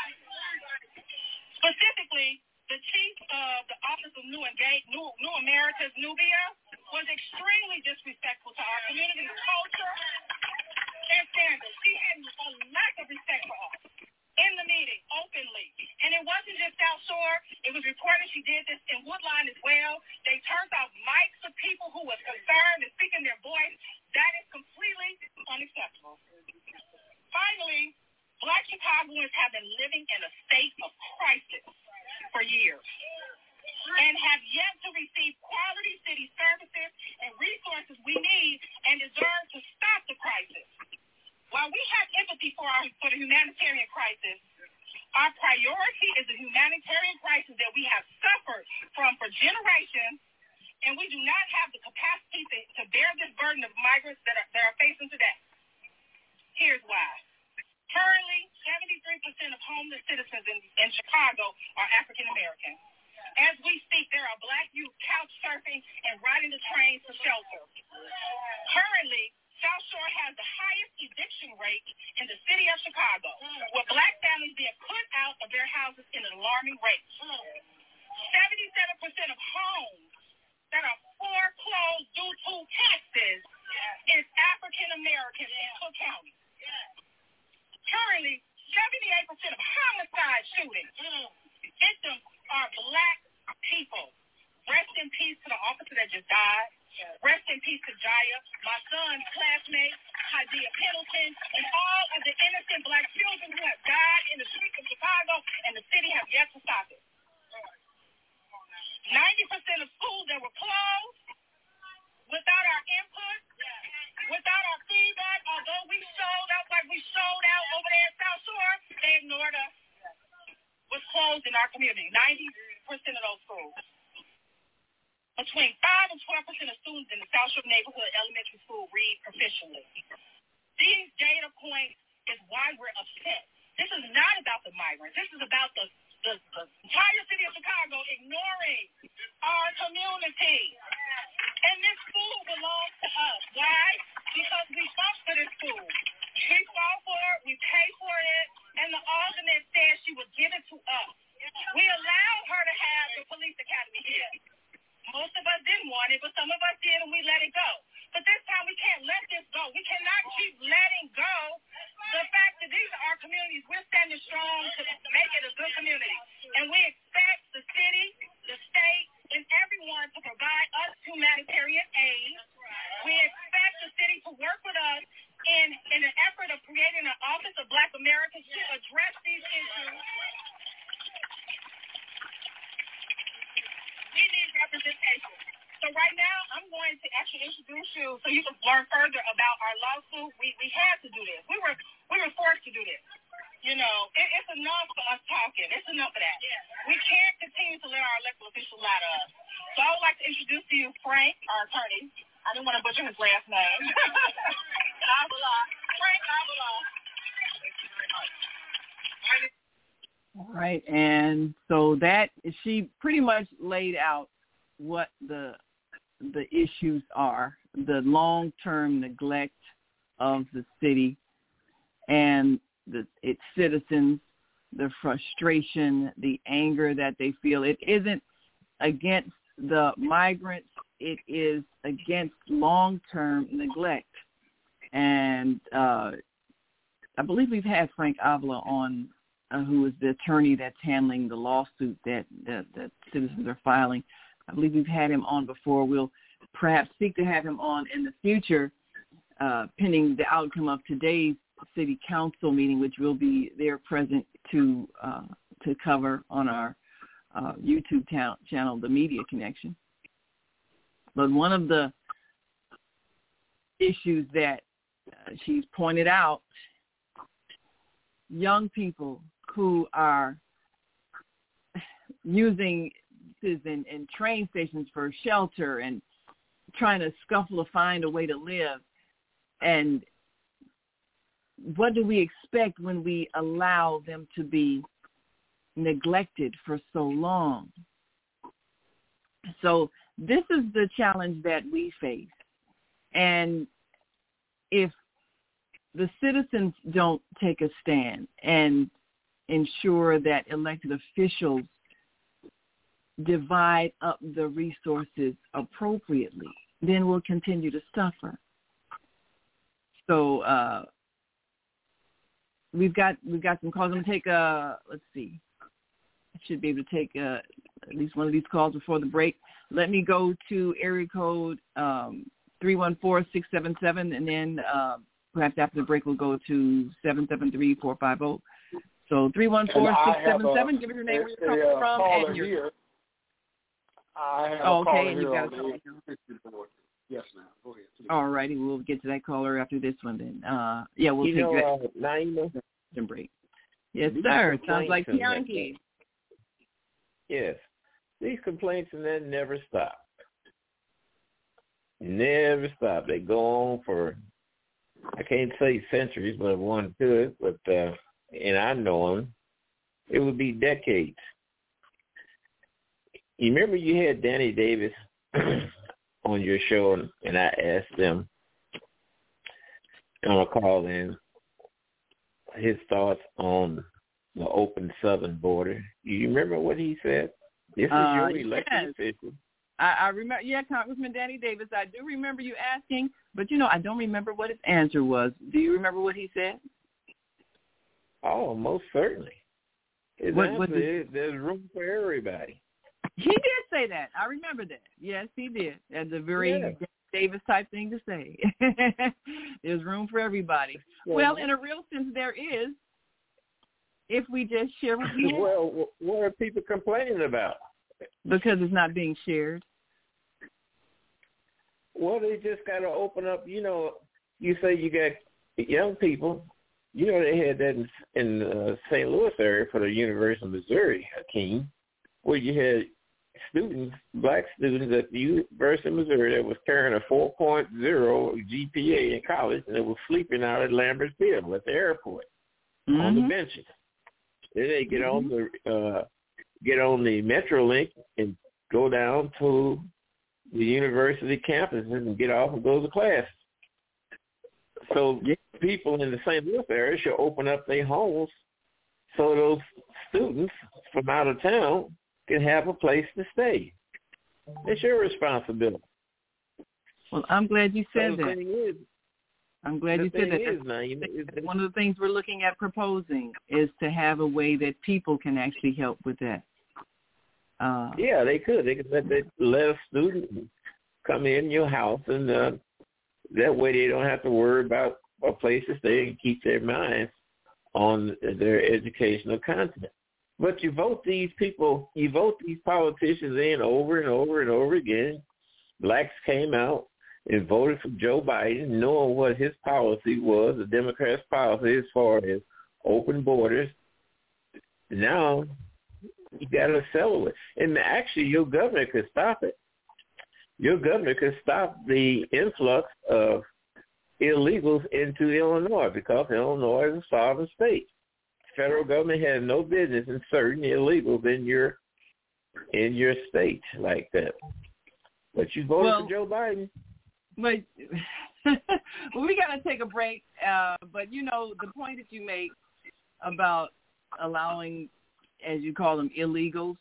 Specifically, the chief of the Office of New, Engage, New, New Americas, Nubia, was extremely disrespectful to our community's culture and standards. She had a lack of respect for us in the meeting, openly. And it wasn't just South Shore. It was reported she did this in Woodline as well. They turned off mics to people who was concerned and speaking their voice. That is completely unacceptable. Finally, black Chicagoans have been living in a state of crisis for years and have yet to receive quality city services and resources we need and deserve to stop the crisis. While we have empathy for our for the humanitarian crisis, our priority is the humanitarian crisis that we have suffered from for generations, and we do not have the capacity to, to bear this burden of migrants that are, that are facing today. Here's why. Currently, seventy-three percent of homeless citizens in, in Chicago are African American. As we speak, there are black youth couch surfing and riding the trains for shelter. Currently, South Shore has the highest eviction rate in the city of Chicago, with black families being put out of their houses in an alarming rate. seventy-seven percent of homes that are foreclosed due to taxes is African American in Cook County. Currently, seventy-eight percent of homicide shootings victims are black people. Rest in peace to the officer that just died. Rest in peace to Jaya, my son's classmate, Hadia Pendleton, and all of the innocent black children who have died in the streets of Chicago, and the city has yet to stop it. ninety percent of schools that were closed without our input, without our feedback, although we showed up like we showed out over there in South Shore, they ignored us. Was closed in our community, ninety percent of those schools. Between five and twelve percent of students in the South Shore neighborhood elementary school read proficiently. These data points is why we're upset. This is not about the migrants. This is about the, the, the entire city of Chicago ignoring our community. And this school belongs to us. Why? Because we fought for this school. We fought for it, we paid for it, and the alderman said she would give it to us. We allowed her to have the police academy here. Most of us didn't want it, but some of us did, and we let it go. But this time we can't let this go. We cannot keep letting go the fact that these are our community's representation. So right now, I'm going to actually introduce you so you can learn further about our lawsuit. We we had to do this. We were we were forced to do this. You know, it, it's enough for us talking. It's enough of that. Yeah. We can't continue to let our elected officials lie to us. So I would like to introduce to you Frank, our attorney. I didn't want to butcher his last name. Avila. Frank Avila. All right, and so that she pretty much laid out what the the issues are, the long-term neglect of the city and the, its citizens, the frustration, the anger that they feel. It isn't against the migrants. It is against long-term neglect. And uh, I believe we've had Frank Avila on, uh, who is the attorney that's handling the lawsuit that, that, that citizens are filing. I believe we've had him on before. We'll perhaps seek to have him on in the future, uh, pending the outcome of today's city council meeting, which will be there present to uh, to cover on our uh, YouTube ta- channel, The Media Connection. But one of the issues that uh, she's pointed out, young people who are using and, and train stations for shelter and trying to scuffle to find a way to live. And what do we expect when we allow them to be neglected for so long? So this is the challenge that we face. And if the citizens don't take a stand and ensure that elected officials divide up the resources appropriately, then we'll continue to suffer. So uh, we've got we've got some calls. I'm going to take a, let's see, I should be able to take a, at least one of these calls before the break. Let me go to area code um, three one four, six seven seven, and then uh, perhaps after the break we'll go to seven seven three, four five zero. So three one four, six seven seven, give us your name, where you're coming from, and your... Here. I have oh, a caller okay, and you got a caller. Yes, ma'am. Go ahead. Please. All righty, we'll get to that caller after this one then. Uh, yeah, we'll you take know, that. Uh, Naima? Break. Yes, sir. Sounds like Bianchi. Yes. These complaints and that never stop. Never stop. They go on for, I can't say centuries, but if one could, but, uh, and I know them, it would be decades. You remember you had Danny Davis on your show, and, and I asked them on a call in his thoughts on the open southern border. You remember what he said? This is uh, your elected yes. official. I, I remember, yeah, Congressman Danny Davis. I do remember you asking, but, you know, I don't remember what his answer was. Do you remember what he said? Oh, most certainly. His what, answer what is there's room for everybody. He did say that. I remember that. Yes, he did. That's a very yeah. Davis type thing to say. There's room for everybody. Yeah. Well, in a real sense, there is. If we just share with you. Well, what are people complaining about? Because it's not being shared. Well, they just got to open up. You know, you say you got young people. You know, they had that in, in uh, Saint Louis area for the University of Missouri, Hakeem, where you had students, black students at the University of Missouri that was carrying a four point oh G P A in college, and they were sleeping out at Lambert's Field at the airport mm-hmm. on the benches. Then they get mm-hmm. on the uh, get on the Metrolink and go down to the university campuses and get off and go to class. So yeah. people in the Saint Louis area should open up their homes so those students from out of town can have a place to stay. It's your responsibility. Well, I'm glad you said so that. Is, I'm glad you said that. Is, now, you know, one of the things we're looking at proposing is to have a way that people can actually help with that. Uh, yeah, they could. They could let, they let a student come in your house, and uh, that way they don't have to worry about a place to stay and keep their minds on their educational content. But you vote these people, you vote these politicians in over and over and over again. Blacks came out and voted for Joe Biden, knowing what his policy was, the Democrats' policy as far as open borders. Now you got to settle it. And actually, your governor could stop it. Your governor could stop the influx of illegals into Illinois because Illinois is a sovereign state. The federal government has no business inserting illegals in your in your state like that. But you voted well, for Joe Biden. But well, we got to take a break. Uh, but, you know, the point that you make about allowing, as you call them, illegals,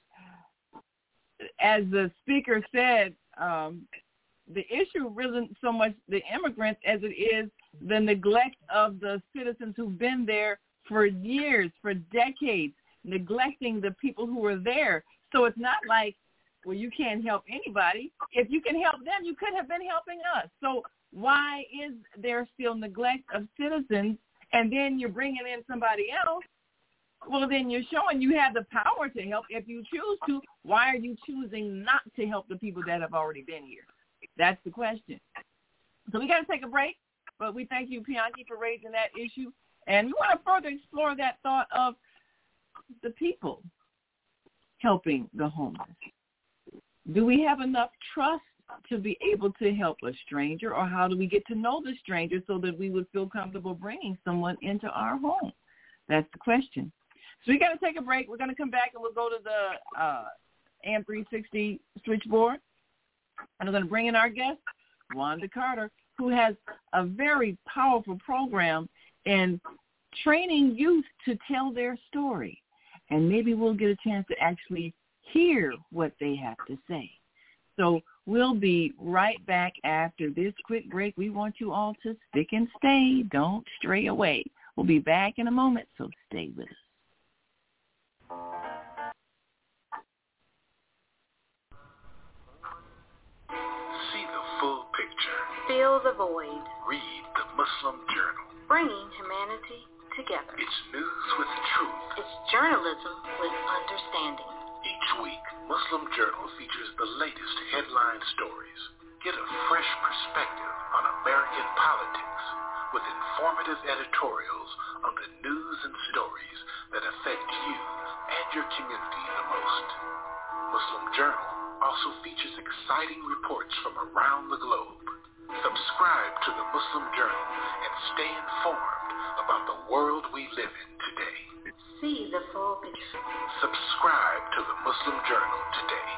as the speaker said, um, the issue isn't so much the immigrants as it is the neglect of the citizens who've been there for years, for decades, neglecting the people who were there. So it's not like, well, you can't help anybody. If you can help them, you could have been helping us. So why is there still neglect of citizens? And then you're bringing in somebody else. Well, then you're showing you have the power to help. If you choose to, why are you choosing not to help the people that have already been here? That's the question. So we got to take a break, but we thank you, Pianki, for raising that issue. And we want to further explore that thought of the people helping the homeless. Do we have enough trust to be able to help a stranger, or how do we get to know the stranger so that we would feel comfortable bringing someone into our home? That's the question. So we got to take a break. We're going to come back and we'll go to the uh, A M three sixty switchboard. And we're going to bring in our guest, Wanda Carter, who has a very powerful program in training youth to tell their story. And maybe we'll get a chance to actually hear what they have to say. So we'll be right back after this quick break. We want you all to stick and stay. Don't stray away. We'll be back in a moment, so stay with us. See the full picture. Fill the void. Read the Muslim Journal. Bringing humanity together. It's news with truth. It's journalism with understanding. Each week, Muslim Journal features the latest headline stories. Get a fresh perspective on American politics with informative editorials on the news and stories that affect you and your community the most. Muslim Journal also features exciting reports from around the globe. Subscribe to the Muslim Journal and stay informed about the world we live in today. See the full picture. Subscribe to the Muslim Journal today.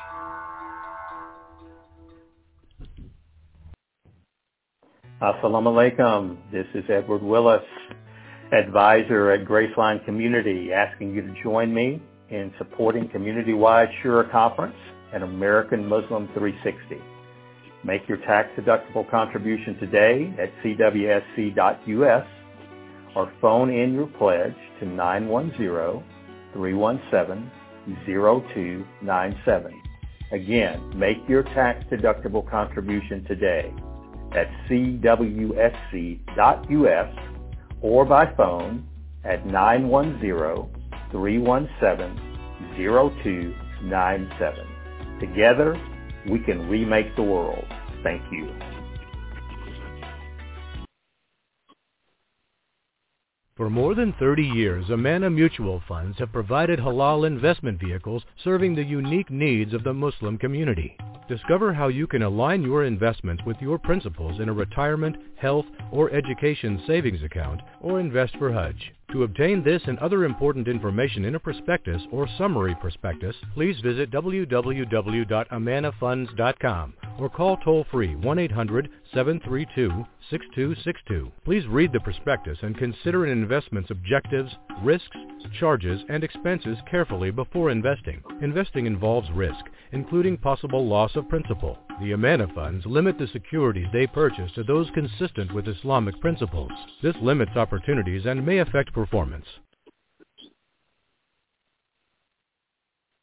Assalamu alaikum. This is Edward Willis, advisor at Graceline Community, asking you to join me in supporting community-wide Shura Conference and American Muslim three sixty. Make your tax-deductible contribution today at c w s c dot u s or phone in your pledge to nine one zero, three one seven, zero two nine seven. Again, make your tax-deductible contribution today at c w s c dot u s or by phone at nine one zero, three one seven, zero two nine seven. Together, we can remake the world. Thank you. For more than thirty years, Amana Mutual Funds have provided halal investment vehicles serving the unique needs of the Muslim community. Discover how you can align your investments with your principles in a retirement, health, or education savings account, or invest for Hajj. To obtain this and other important information in a prospectus or summary prospectus, please visit w w w dot amana funds dot com or call toll-free one eight hundred, seven three two, six two six two. Please read the prospectus and consider an investment's objectives, risks, charges, and expenses carefully before investing. Investing involves risk, including possible loss of principal. The Amana funds limit the securities they purchase to those consistent with Islamic principles. This limits opportunities and may affect performance.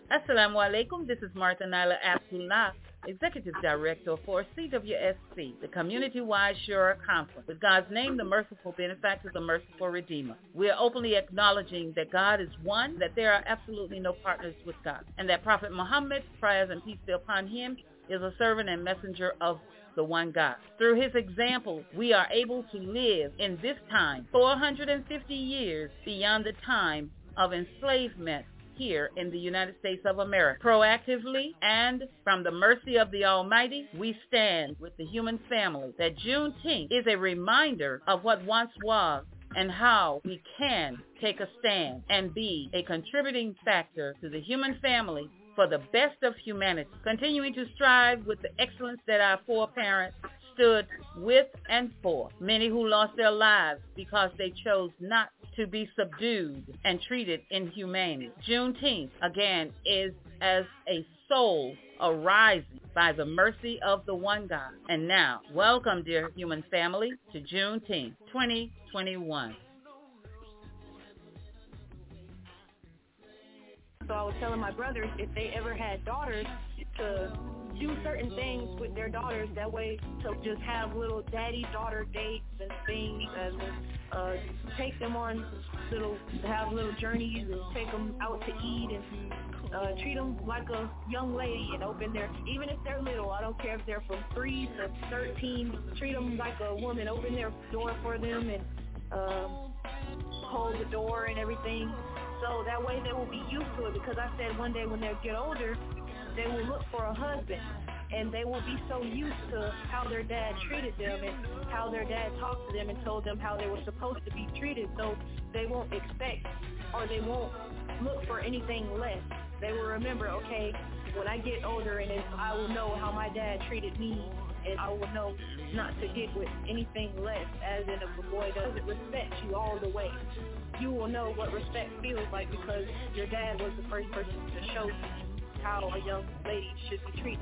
Assalamu alaikum. This is Martha Nyla Abdullah, Executive Director for C W S C, the Community-Wide Shura Conference. With God's name, the merciful benefactor, the merciful redeemer. We are openly acknowledging that God is one, that there are absolutely no partners with God, and that Prophet Muhammad, prayers and peace be upon him, is a servant and messenger of the one God. Through his example, we are able to live in this time, four hundred fifty years beyond the time of enslavement here in the United States of America. Proactively and from the mercy of the Almighty, we stand with the human family that Juneteenth is a reminder of what once was and how we can take a stand and be a contributing factor to the human family for the best of humanity, continuing to strive with the excellence that our foreparents stood with and for. Many who lost their lives because they chose not to be subdued and treated inhumanely. Juneteenth, again, is as a soul arising by the mercy of the one God. And now, welcome, dear human family, to Juneteenth twenty twenty-one. So I was telling my brothers if they ever had daughters to do certain things with their daughters, that way to just have little daddy-daughter dates and things, and uh, take them on little, have little journeys and take them out to eat and uh, treat them like a young lady and open their, even if they're little, I don't care if they're from three to thirteen, treat them like a woman, open their door for them and um, hold the door and everything. So that way they will be used to it, because I said one day when they get older, they will look for a husband, and they will be so used to how their dad treated them and how their dad talked to them and told them how they were supposed to be treated, so they won't expect or they won't look for anything less. They will remember, okay, when I get older, and if I will know how my dad treated me, and I will know not to get with anything less, as in if a boy doesn't respect you all the way. You will know what respect feels like, because your dad was the first person to show you how a young lady should be treated.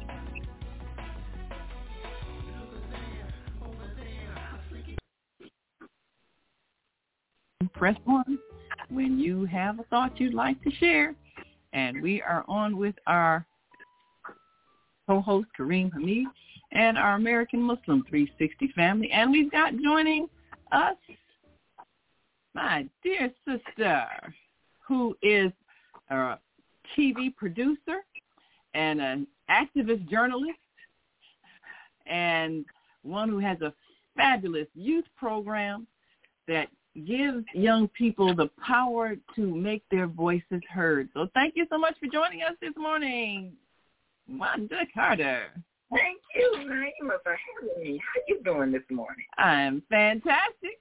Press one when you have a thought you'd like to share. And we are on with our co-host Kareem Hamid and our American Muslim three sixty family. And we've got joining us my dear sister, who is a T V producer and an activist journalist, and one who has a fabulous youth program that gives young people the power to make their voices heard. So thank you so much for joining us this morning, Wanda Carter. Thank you, Naima, for having me. How you doing this morning? I'm fantastic.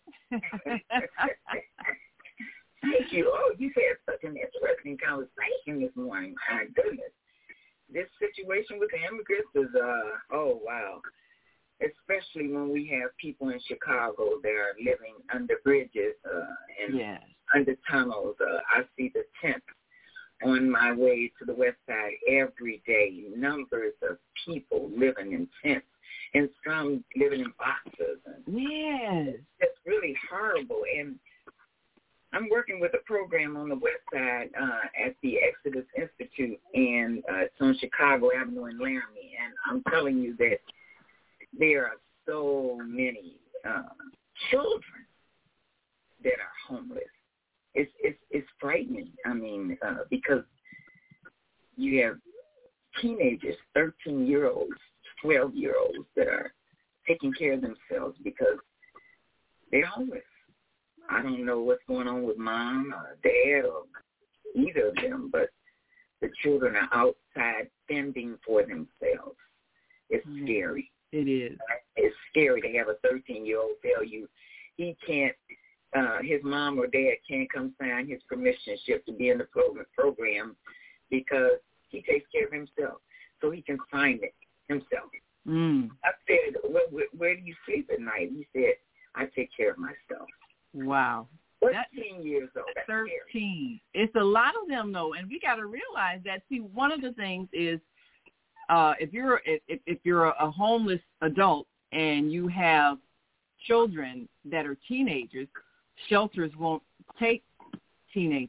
Thank you. Oh, you've had such an interesting conversation this morning. My goodness. This situation with the immigrants is, uh, oh, wow. Especially when we have people in Chicago that are living under bridges uh, and yes. under tunnels. Uh, I see the tents on my way to the west side every day. Numbers of people living in tents, and some living in boxes. And yes. It's really horrible. And I'm working with a program on the west side uh, at the Exodus Institute, and uh, it's on Chicago Avenue in Laramie. And I'm telling you that there are so many uh, children that are homeless. It's it's it's frightening. I mean, uh, because you have teenagers, thirteen-year-olds, twelve-year-olds that are taking care of themselves because they're homeless. I don't know what's going on with mom or dad or either of them, but the children are outside fending for themselves. It's mm-hmm. scary. It is. It's scary to have a thirteen-year-old tell you he can't, uh, his mom or dad can't come sign his permission slip to be in the program, program because he takes care of himself, so he can find it himself. Mm. I said, where, where, where do you sleep at night? He said, I take care of myself. Wow. thirteen years old. That's thirteen. Scary. It's a lot of them, though, and we got to realize that. See, one of the things is uh, if you're if, if you're a homeless adult and you have children that are teenagers, shelters won't take teenagers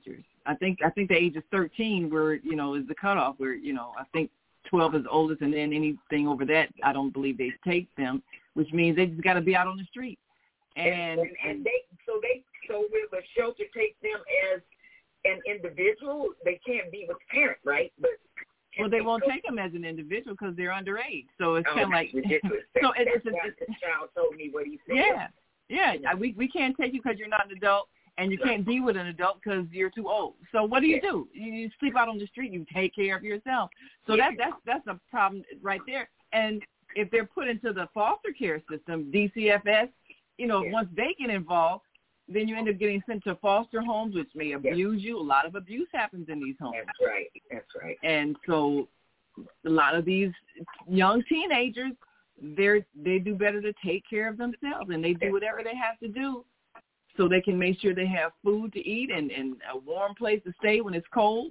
I think I think the age of thirteen, where you know, is the cutoff. Where you know, I think twelve is the oldest, and then anything over that, I don't believe they take them, which means they just got to be out on the street. And, and and they so they so will the shelter take them as an individual? They can't be with the parent, right? But well, they won't take them as an individual because they're underage. So it's oh, kind of like ridiculous. so That's it's, why it's, the child told me what he said. Yeah, yeah. yeah. We we can't take you because you're not an adult, and you can't be with an adult because you're too old. So what do you yeah. do? You, you sleep out on the street. You take care of yourself. So yeah. that that's that's a problem right there. And if they're put into the foster care system, D C F S, you know, yeah. once they get involved, then you end up getting sent to foster homes, which may abuse yeah. you. A lot of abuse happens in these homes. That's right. That's right. And so a lot of these young teenagers, they're they do better to take care of themselves, and they do whatever they have to do so they can make sure they have food to eat and, and a warm place to stay when it's cold.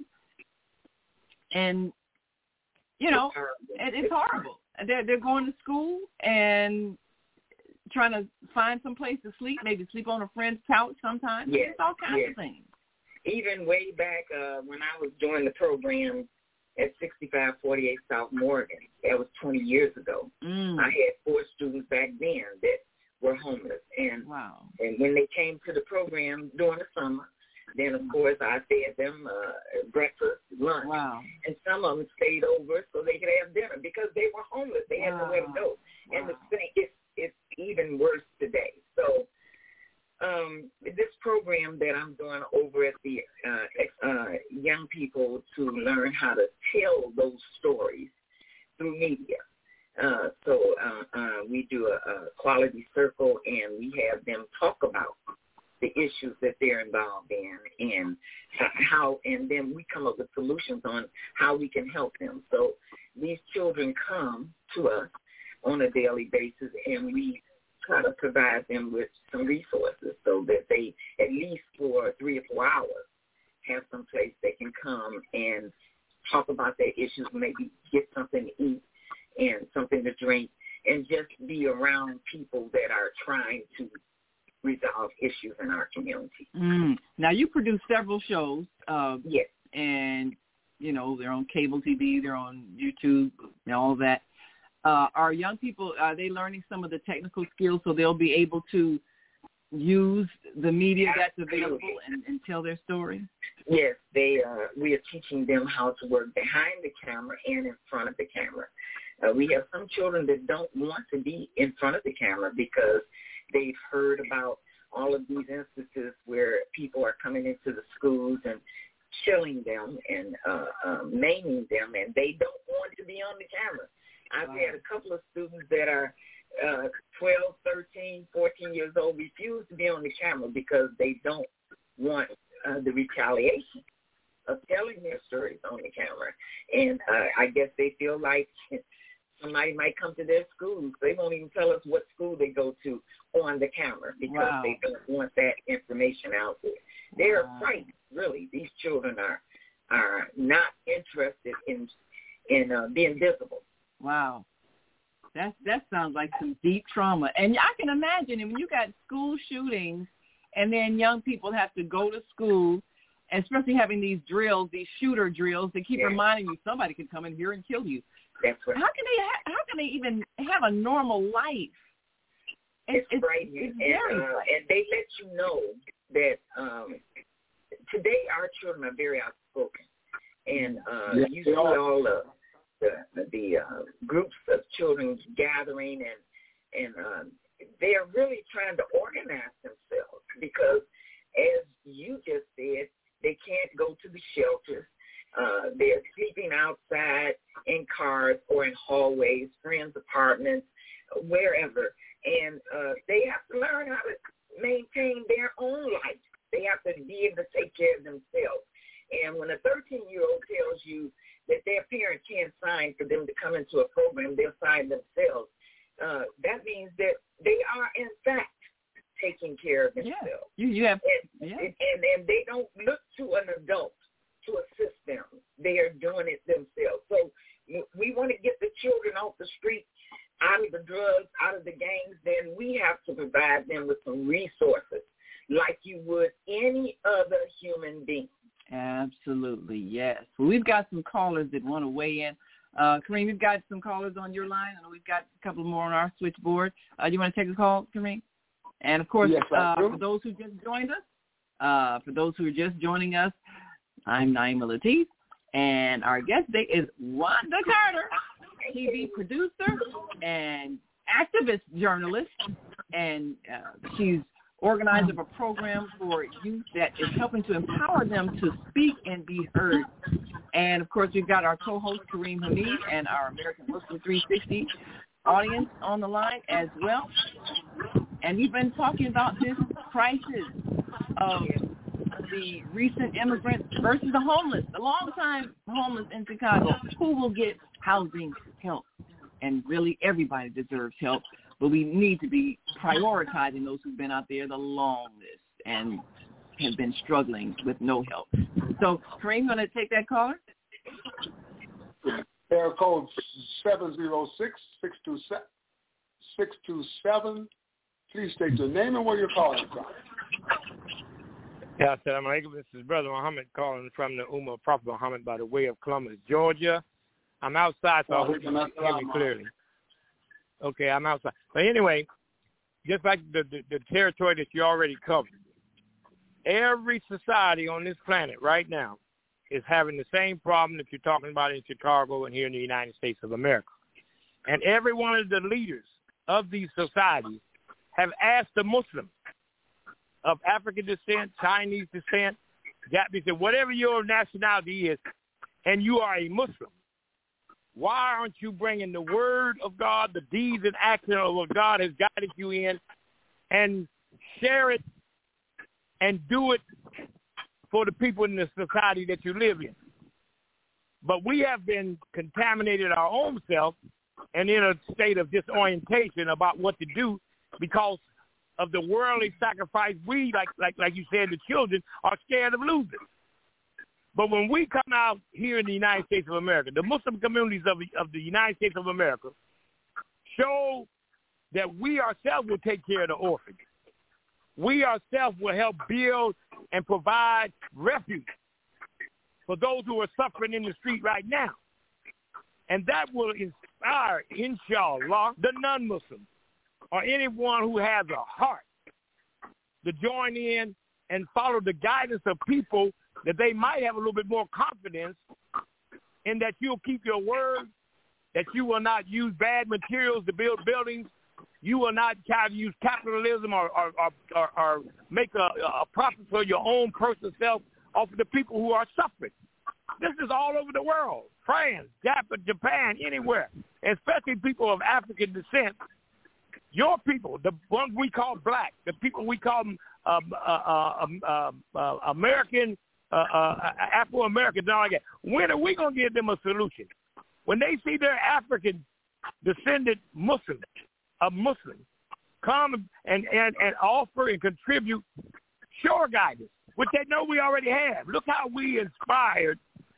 And, you know, it, it's horrible. They're, they're going to school and trying to find some place to sleep, maybe sleep on a friend's couch sometimes. Yes, it's all kinds yes. of things. Even way back uh, when I was doing the program at sixty-five forty-eight South Morgan, that was twenty years ago. Mm. I had four students back then that were homeless. And, wow. and when they came to the program during the summer, then, of course, I fed them uh, breakfast, lunch. Wow. And some of them stayed over so they could have dinner because they were homeless. They had wow. nowhere to go. Wow. And the thing, it's, it's even worse today. So um, this program that I'm doing over at the uh, uh, young people to learn how to tell those stories through media. Uh, so uh, uh, we do a, a quality circle, and we have them talk about the issues that they're involved in and how, and then we come up with solutions on how we can help them. So these children come to us on a daily basis, and we try to provide them with some resources so that they, at least for three or four hours, have some place they can come and talk about their issues, maybe get something to eat and something to drink, and just be around people that are trying to resolve issues in our community. Mm. Now, you produce several shows. Uh, yes. And, you know, they're on cable T V, they're on YouTube, and all that. Uh, are young people, are they learning some of the technical skills so they'll be able to use the media that's available and, and tell their story? Yes, they. Uh, we are teaching them how to work behind the camera and in front of the camera. Uh, we have some children that don't want to be in front of the camera because they've heard about all of these instances where people are coming into the schools and killing them and uh, uh, maiming them, and they don't want to be on the camera. I've wow. had a couple of students that are uh, twelve, thirteen, fourteen years old refuse to be on the camera because they don't want uh, the retaliation of telling their stories on the camera. And uh, I guess they feel like somebody might come to their schools. They won't even tell us what school they go to on the camera because wow. they don't want that information out there. They're wow. frightened, really. These children are are not interested in in uh, being visible. Wow. That that sounds like some deep trauma. And I can imagine when you got school shootings and then young people have to go to school, especially having these drills, these shooter drills, they keep yeah. reminding you somebody could come in here and kill you. That's right. How can they ha- how can they even have a normal life? It's, it's frightening. It's and, very uh, and they let you know that um, today our children are very outspoken. And uh, yes, you see all the the, the uh, groups of children gathering, and and uh, they are really trying to organize themselves because, as you just said, they can't go to the shelters. Uh, they're sleeping outside in cars or in hallways, friends' apartments, wherever. And uh, they have to learn how to maintain their own life. They have to be able to take care of themselves. And when a thirteen-year-old tells you that their parent can't sign for them to come into a program, they'll sign themselves, uh, that means that they are, in fact, taking care of themselves. Yeah. You, you have, and, yeah. and, and, and they don't look to an adult to assist them. They are doing it themselves. So we want to get the children off the street, out of the drugs, out of the gangs. Then we have to provide them with some resources like you would any other human being. Absolutely, yes. Well, we've got some callers that want to weigh in. Uh, Kareem, we've got some callers on your line, and we've got a couple more on our switchboard. Uh, do you want to take a call, Kareem? And, of course, yes, uh, for those who just joined us, uh, for those who are just joining us, I'm Naima Latif, and our guest today is Wanda Carter, T V producer and activist journalist, and uh, she's organizer of a program for youth that is helping to empower them to speak and be heard. And, of course, we've got our co-host, Kareem Hamid, and our American Muslim three sixty audience on the line as well. And we've been talking about this crisis of the recent immigrants versus the homeless, the long-time homeless in Chicago. Who will get housing help? And really everybody deserves help. But we need to be prioritizing those who've been out there the longest and have been struggling with no help. So, Kareem, going to take that caller? Air code seven zero six, six two seven. Please state your name and where you're calling from. Yeah, Assalamu alaikum. This is Brother Muhammad calling from the Ummah of Prophet Muhammad by the way of Columbus, Georgia. I'm outside, so I hope you can hear me clearly. Okay, I'm outside. But anyway, just like the, the, the territory that you already covered, every society on this planet right now is having the same problem that you're talking about in Chicago and here in the United States of America. And every one of the leaders of these societies have asked the Muslims of African descent, Chinese descent, Japanese descent, whatever your nationality is, and you are a Muslim, why aren't you bringing the word of God, the deeds and actions of what God has guided you in, and share it and do it for the people in the society that you live in? But we have been contaminated our own self and in a state of disorientation about what to do because of the worldly sacrifice we, like like like you said, the children are scared of losing. But when we come out here in the United States of America, the Muslim communities of, of the United States of America show that we ourselves will take care of the orphans. We ourselves will help build and provide refuge for those who are suffering in the street right now. And that will inspire, inshallah, the non-Muslims or anyone who has a heart to join in and follow the guidance of people that they might have a little bit more confidence in that you'll keep your word, that you will not use bad materials to build buildings, you will not try to use capitalism or, or, or, or, or make a, a profit for your own personal self off of the people who are suffering. This is all over the world, France, Japan, anywhere, especially people of African descent. Your people, the ones we call black, the people we call uh, uh, uh, uh, uh, American, uh, uh, Afro-Americans, and all that. When are we going to give them a solution? When they see their African-descended Muslims, a Muslim, come and, and, and offer and contribute shore guidance, which they know we already have. Look how we inspired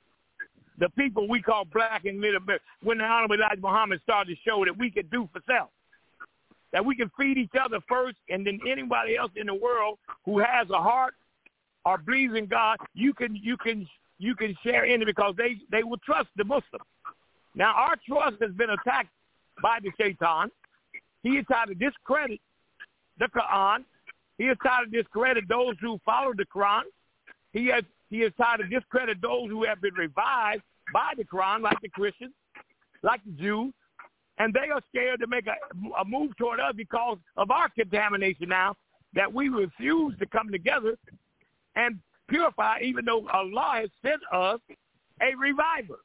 the people we call black and middle America when the Honorable Elijah Muhammad started to show that we could do for self. That we can feed each other first, and then anybody else in the world who has a heart or believes in God, you can you can you can share in it because they, they will trust the Muslim. Now our trust has been attacked by the Shaitan. He has tried to discredit the Quran. He has tried to discredit those who follow the Quran. He has he has tried to discredit those who have been revived by the Quran, like the Christians, like the Jews. And they are scared to make a, a move toward us because of our contamination now, that we refuse to come together and purify, even though Allah has sent us a reviver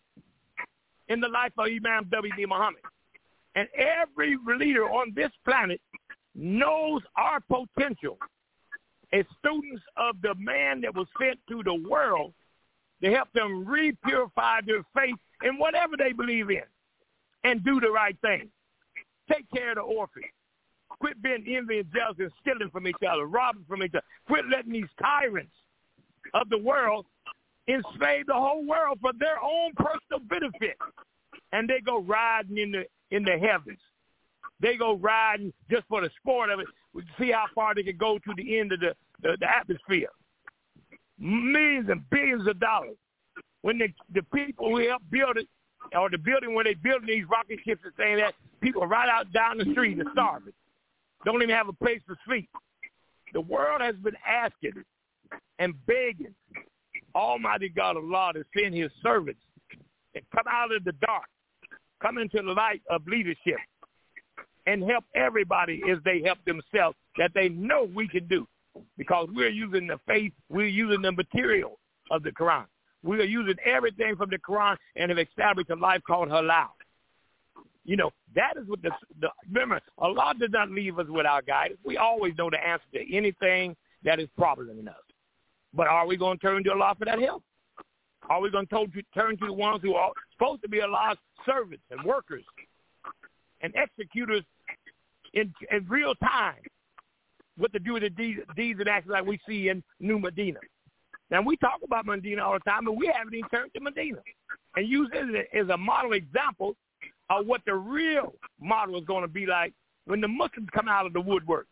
in the life of Imam W D Muhammad. And every leader on this planet knows our potential as students of the man that was sent to the world to help them re-purify their faith in whatever they believe in. And do the right thing. Take care of the orphans. Quit being envy and jealous and stealing from each other, robbing from each other. Quit letting these tyrants of the world enslave the whole world for their own personal benefit. And they go riding in the in the heavens. They go riding just for the sport of it. We see how far they can go to the end of the, the, the atmosphere. millions and billions of dollars. When the, the people who help build it, or the building where they building these rocket ships are saying that people right out down the street are starving, don't even have a place to sleep. The world has been asking and begging Almighty God of Allah to send his servants and come out of the dark, come into the light of leadership, and help everybody as they help themselves that they know we can do. Because we're using the faith, we're using the material of the Quran. We are using everything from the Quran and have established a life called halal. You know, that is what the, the remember, Allah does not leave us without guidance. We always know the answer to anything that is troubling us. But are we going to turn to Allah for that help? Are we going to turn to the ones who are supposed to be Allah's servants and workers and executors in, in real time what to do with the deeds, deeds and actions like we see in New Medina? Now, we talk about Medina all the time, but we haven't even turned to Medina and use it as a model example of what the real model is going to be like when the Muslims come out of the woodwork.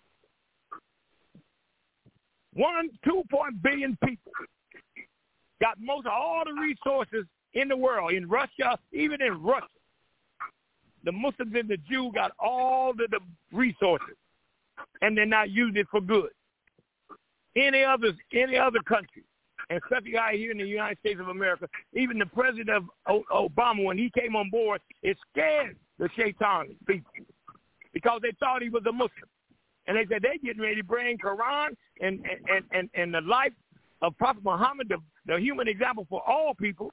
One, two point billion people got most of all the resources in the world, in Russia, even in Russia. The Muslims and the Jews got all the, the resources, and they're not using it for good. Any others, any other country, and especially out here in the United States of America, even the president of Obama, when he came on board, it scared the Shaitan people because they thought he was a Muslim. And they said they're getting ready to bring Quran and, and, and, and the life of Prophet Muhammad, the, the human example for all people.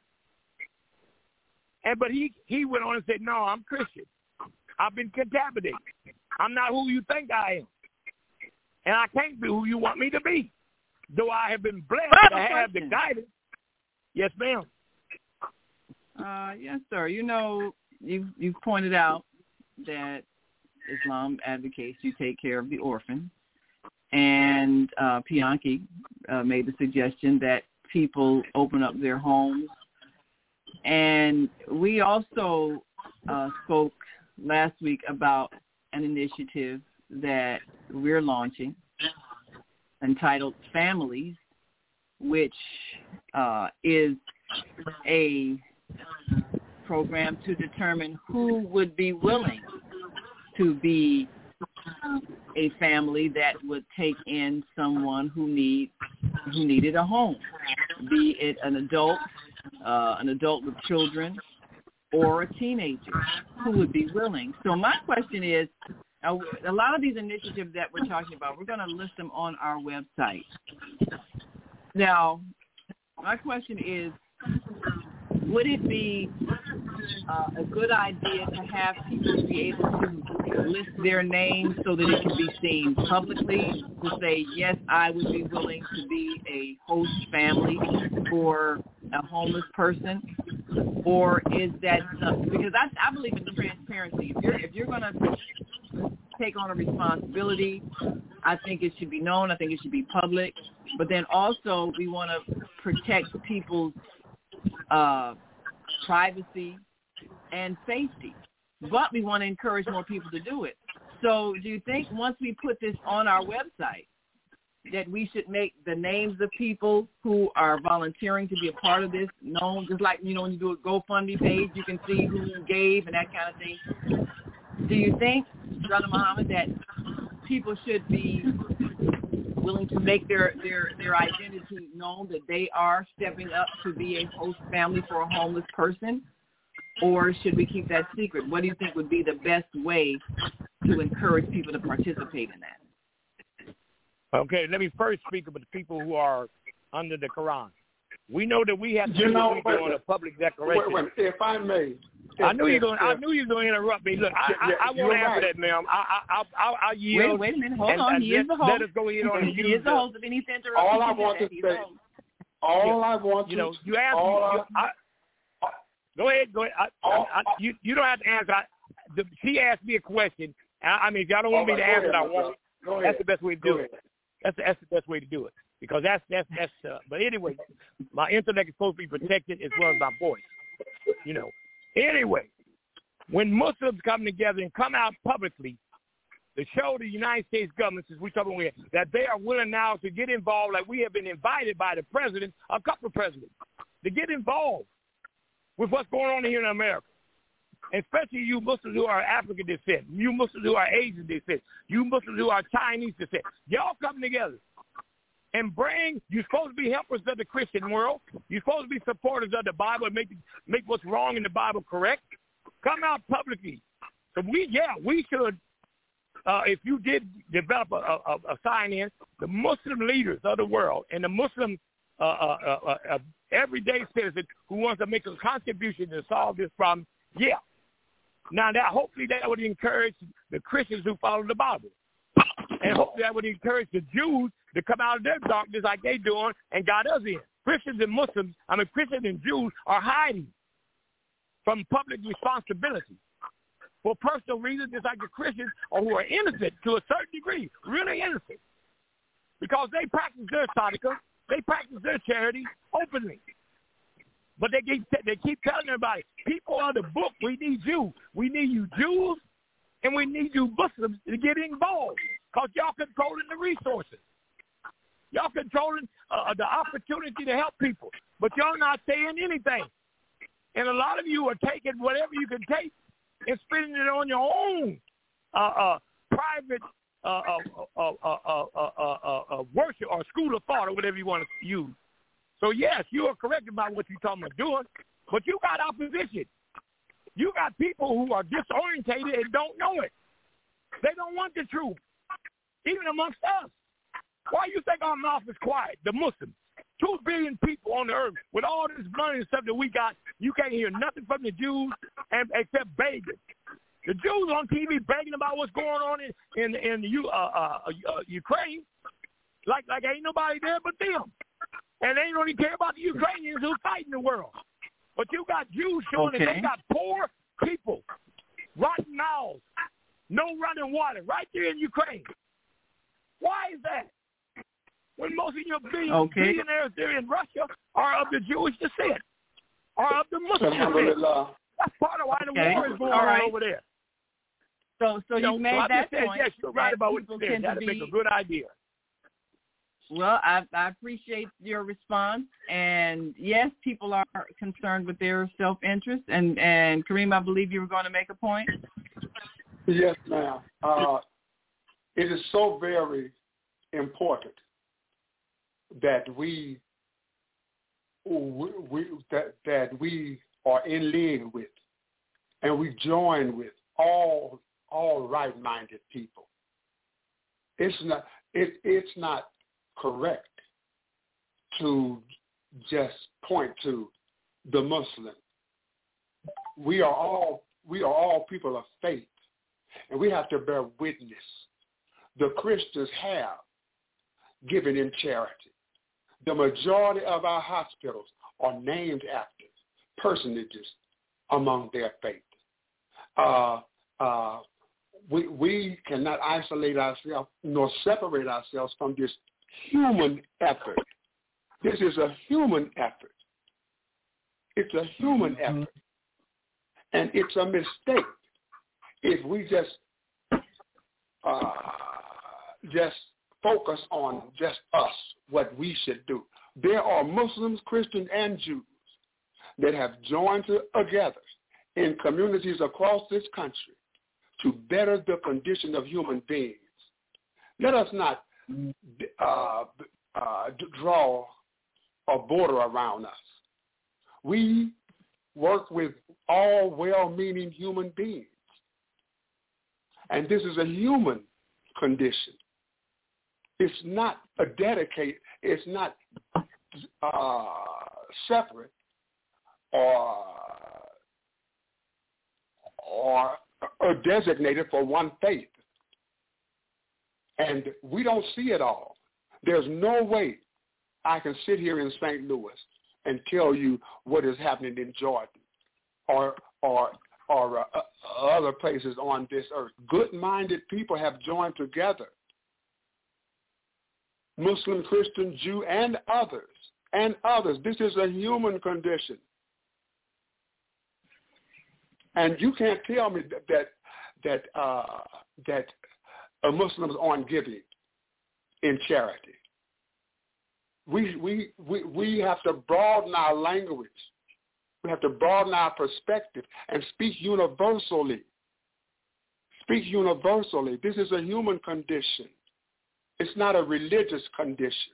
And But he, he went on and said, no, I'm Christian. I've been contaminated. I'm not who you think I am. And I can't be who you want me to be. Though I have been blessed to have the guidance. Yes, ma'am. Uh, yes, sir. You know, you've, you've pointed out that Islam advocates you take care of the orphan. And uh, Pianki uh, made the suggestion that people open up their homes. And we also uh, spoke last week about an initiative that we're launching entitled Families, which uh, is a program to determine who would be willing to be a family that would take in someone who need who needed a home, be it an adult, uh, an adult with children, or a teenager who would be willing. So my question is, uh, a lot of these initiatives that we're talking about, we're going to list them on our website. Now, my question is, would it be uh, a good idea to have people be able to list their names so that it can be seen publicly, to say, yes, I would be willing to be a host family for a homeless person? Or is that something, because I, I believe in transparency. If you're, if you're going to take on a responsibility, I think it should be known. I think it should be public. But then also we want to protect people's uh, privacy and safety. But we want to encourage more people to do it. So do you think once we put this on our website that we should make the names of people who are volunteering to be a part of this known, just like, you know, when you do a GoFundMe page, you can see who gave and that kind of thing. Do you think, Brother Muhammad, that people should be willing to make their, their, their identity known, that they are stepping up to be a host family for a homeless person? Or should we keep that secret? What do you think would be the best way to encourage people to participate in that? Okay, let me first speak about the people who are under the Quran. We know that we have to you do know, what we do on a public declaration. Wait, wait, if I may. If, I knew if, you going. If, I knew you were going to interrupt me. Look, I, yeah, I, I won't answer right. that, ma'am. I, I, I, I, I yield. Wait, wait a minute. Hold and, on. And he let, is the host. Let us go ahead on. He is the host. If he needs to interrupt, all I want to say. All I want to. You know, you asked all me. I, I, Go ahead, go ahead. I, I, I, you, you don't have to answer. I, the, she asked me a question. I, I mean, if y'all don't want right, me to answer, ahead, I won't. That's the best way to do go it. That's the, that's the best way to do it because that's that's that's. Uh, but anyway, my intellect is supposed to be protected as well as my voice. You know. Anyway, when Muslims come together and come out publicly to show the United States government, since we're talking about that they are willing now to get involved, like we have been invited by the president, a couple of presidents, to get involved with what's going on here in America. Especially you Muslims who are African descent, you Muslims who are Asian descent, you Muslims who are Chinese descent. Y'all come together and bring, you're supposed to be helpers of the Christian world. You're supposed to be supporters of the Bible and make, make what's wrong in the Bible correct. Come out publicly. So we, yeah, we should, uh, if you did develop a, a, a sign-in, the Muslim leaders of the world and the Muslim uh, uh, uh, uh, everyday citizen who wants to make a contribution to solve this problem, yeah. Now, that hopefully that would encourage the Christians who follow the Bible. And hopefully that would encourage the Jews to come out of their darkness like they doing and got us in. Christians and Muslims, I mean, Christians and Jews are hiding from public responsibility for personal reasons, just like the Christians or who are innocent to a certain degree, really innocent, because they practice their tzedakah, they practice their charity openly. But they keep, they keep telling everybody, people of the book, we need you. We need you Jews, and we need you Muslims to get involved, because y'all controlling the resources. Y'all controlling uh, the opportunity to help people, but y'all not saying anything. And a lot of you are taking whatever you can take and spending it on your own uh, uh, private uh, uh, uh, uh, uh, uh, uh, uh, worship or school of thought or whatever you want to use. So, yes, you are correct about what you're talking about doing, but you got opposition. You got people who are disorientated and don't know it. They don't want the truth, even amongst us. Why you think our mouth is quiet, the Muslims? Two billion people on the earth with all this money and stuff that we got, you can't hear nothing from the Jews and, except begging. The Jews on T V begging about what's going on in in, in the, uh, uh, uh, Ukraine, like like ain't nobody there but them. And they don't even care about the Ukrainians who fight in the world. But you got Jews showing okay. that they got poor people, rotten mouths, no running water right there in Ukraine. Why is that? When most of your billion, okay. billionaires there in Russia are of the Jewish descent, are of the Muslim descent. That's part of why the okay. war is going All right. on over there. So, so you, you know, so made I that said, point. Yes, you're right about what you said. That'd be... make a good idea. Well, I, I appreciate your response. And, yes, people are concerned with their self-interest. And, and Kareem, I believe you were going to make a point. Yes, ma'am. Uh, it is so very important that we, we, we that, that we are in league with and we join with all all right-minded people. It's not it, it's not correct to just point to the Muslim. We are all we are all people of faith, and we have to bear witness. The Christians have given in charity. The majority of our hospitals are named after personages among their faith. Uh, uh, we, we cannot isolate ourselves nor separate ourselves from this human effort. This is a human effort. It's a human mm-hmm. effort. And it's a mistake if we just uh, just focus on just us, what we should do. There are Muslims, Christians, and Jews that have joined together in communities across this country to better the condition of human beings. Let us not uh, uh, draw a border around us. We work with all well-meaning human beings. And this is a human condition. It's not a dedicated, it's not uh, separate or, or or designated for one faith. And we don't see it all. There's no way I can sit here in Saint Louis and tell you what is happening in Jordan or or or uh, other places on this earth. Good-minded people have joined together. Muslim, Christian, Jew, and others, and others. This is a human condition. And you can't tell me that that that, uh, that uh, Muslims aren't giving in charity. We, we, we, we have to broaden our language. We have to broaden our perspective and speak universally. Speak universally. This is a human condition. It's not a religious condition,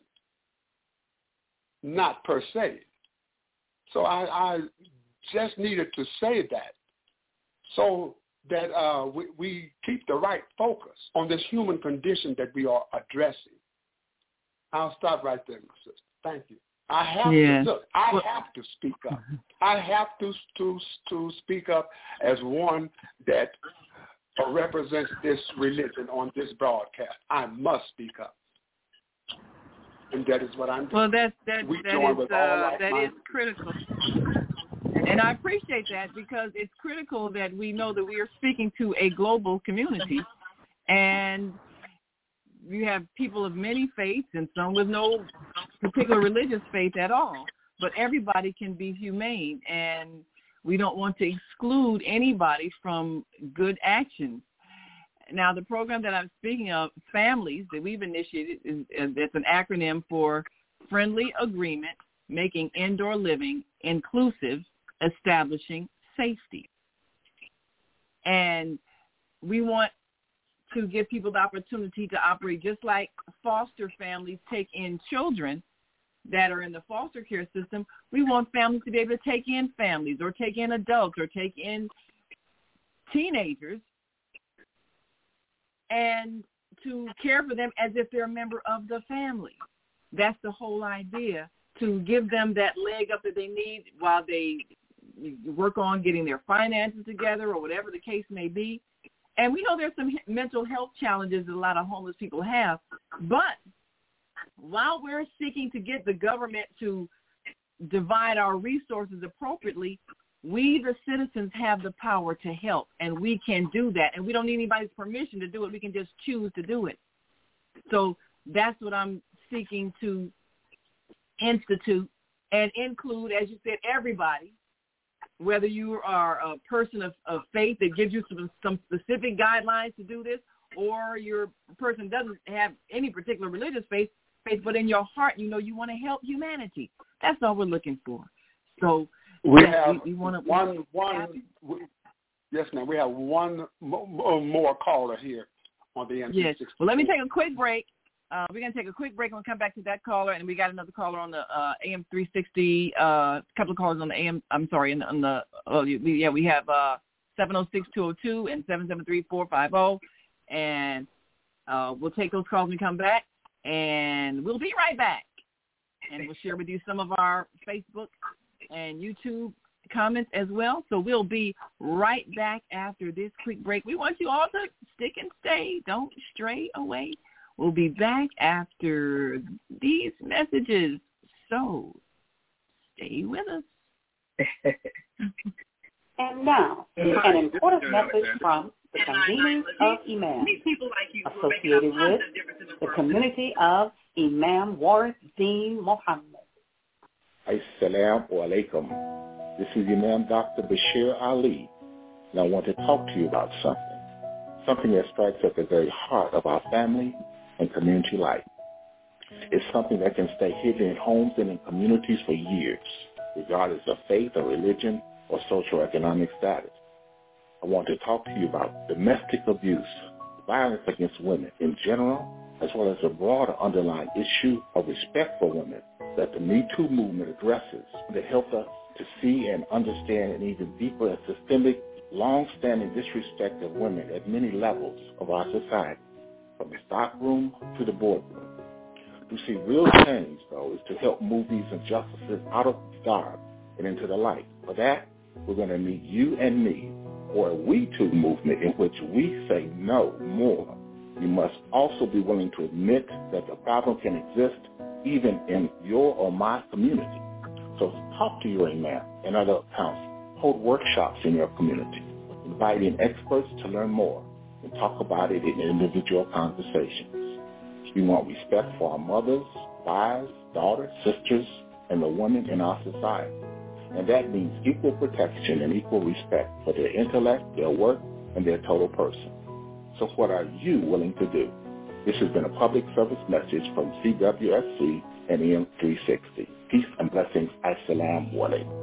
not per se. So I, I just needed to say that so that uh, we, we keep the right focus on this human condition that we are addressing. I'll stop right there, my sister. Thank you. I have yeah. to look. I have to speak up. I have to to to speak up as one that represents this religion on this broadcast. I must speak up, and that is what I'm doing. Well, that's that we that join is with uh, all like that is critical, and I appreciate that because it's critical that we know that we are speaking to a global community, and you have people of many faiths and some with no particular religious faith at all. But everybody can be humane, and we don't want to exclude anybody from good actions. Now, the program that I'm speaking of, Families, that we've initiated, is, is it's an acronym for Friendly Agreement, Making Indoor Living Inclusive, Establishing Safety. And we want to give people the opportunity to operate just like foster families take in children that are in the foster care system. We want families to be able to take in families or take in adults or take in teenagers and to care for them as if they're a member of the family. That's the whole idea, to give them that leg up that they need while they work on getting their finances together or whatever the case may be. And we know there's some mental health challenges that a lot of homeless people have. But while we're seeking to get the government to divide our resources appropriately, we, the citizens, have the power to help, and we can do that. And we don't need anybody's permission to do it. We can just choose to do it. So that's what I'm seeking to institute and include, as you said, everybody. Whether you are a person of, of faith that gives you some, some specific guidelines to do this, or you're a person that doesn't have any particular religious faith, faith, but in your heart, you know you want to help humanity. That's all we're looking for. So we yes, have we, we want to, one, one, we, yes, ma'am, we have one more caller here on the M three sixty. Yes. Well, let me take a quick break. Uh, we're going to take a quick break and we'll come back to that caller. And we got another caller on the uh, A M three sixty, a uh, couple of callers on the A M, I'm sorry, on the, oh, yeah, we have uh, seven oh six, two oh two and seven seven three, four five oh. And uh, we'll take those calls when we come back. And we'll be right back. And we'll share with you some of our Facebook and YouTube comments as well. So we'll be right back after this quick break. We want you all to stick and stay. Don't stray away. We'll be back after these messages, so stay with us. And now, an important message from the conveners of Imam, associated with the community of Imam Warith Deen Muhammad. Assalamu alaikum. This is Imam Doctor Bashir Ali, and I want to talk to you about something, something that strikes at the very heart of our family and community life. It's something that can stay hidden in homes and in communities for years, regardless of faith or religion or socioeconomic status. I want to talk to you about domestic abuse, violence against women in general, as well as a broader underlying issue of respect for women that the Me Too movement addresses that help us to see and understand an even deeper and systemic, long-standing disrespect of women at many levels of our society, from the stockroom to the boardroom. To see real change, though, is to help move these injustices out of the dark and into the light. For that, we're going to need you and me, or a We Too movement in which we say no more. You must also be willing to admit that the problem can exist even in your or my community. So talk to your imam and other counsel. Hold workshops in your community. Invite in experts to learn more and talk about it in individual conversations. We want respect for our mothers, wives, daughters, sisters, and the women in our society. And that means equal protection and equal respect for their intellect, their work, and their total person. So what are you willing to do? This has been a public service message from C W S C and E M three sixty. Peace and blessings. Assalamu alaikum.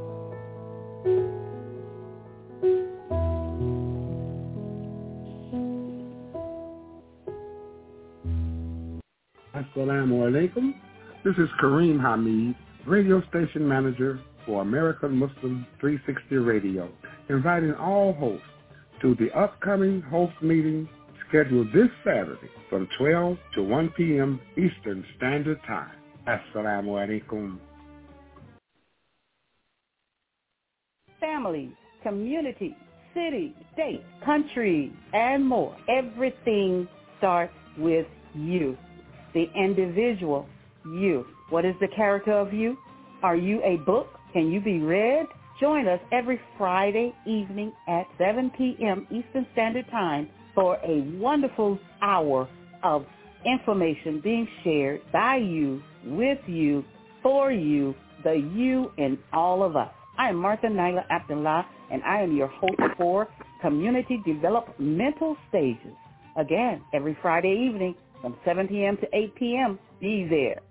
Assalamu alaikum. This is Kareem Hamid, radio station manager for American Muslim three sixty Radio, inviting all hosts to the upcoming host meeting scheduled this Saturday from twelve to one p.m. Eastern Standard Time. Assalamu alaikum. Families, communities, cities, states, countries, and more. Everything starts with you, the individual you. What is the character of you? Are you a book? Can you be read? Join us every Friday evening at seven p.m. Eastern Standard Time for a wonderful hour of information being shared by you, with you, for you, the you in all of us. I am Martha Naila Abdullah, and I am your host for Community Developmental Stages. Again, every Friday evening from seven p.m. to eight p.m. Be there.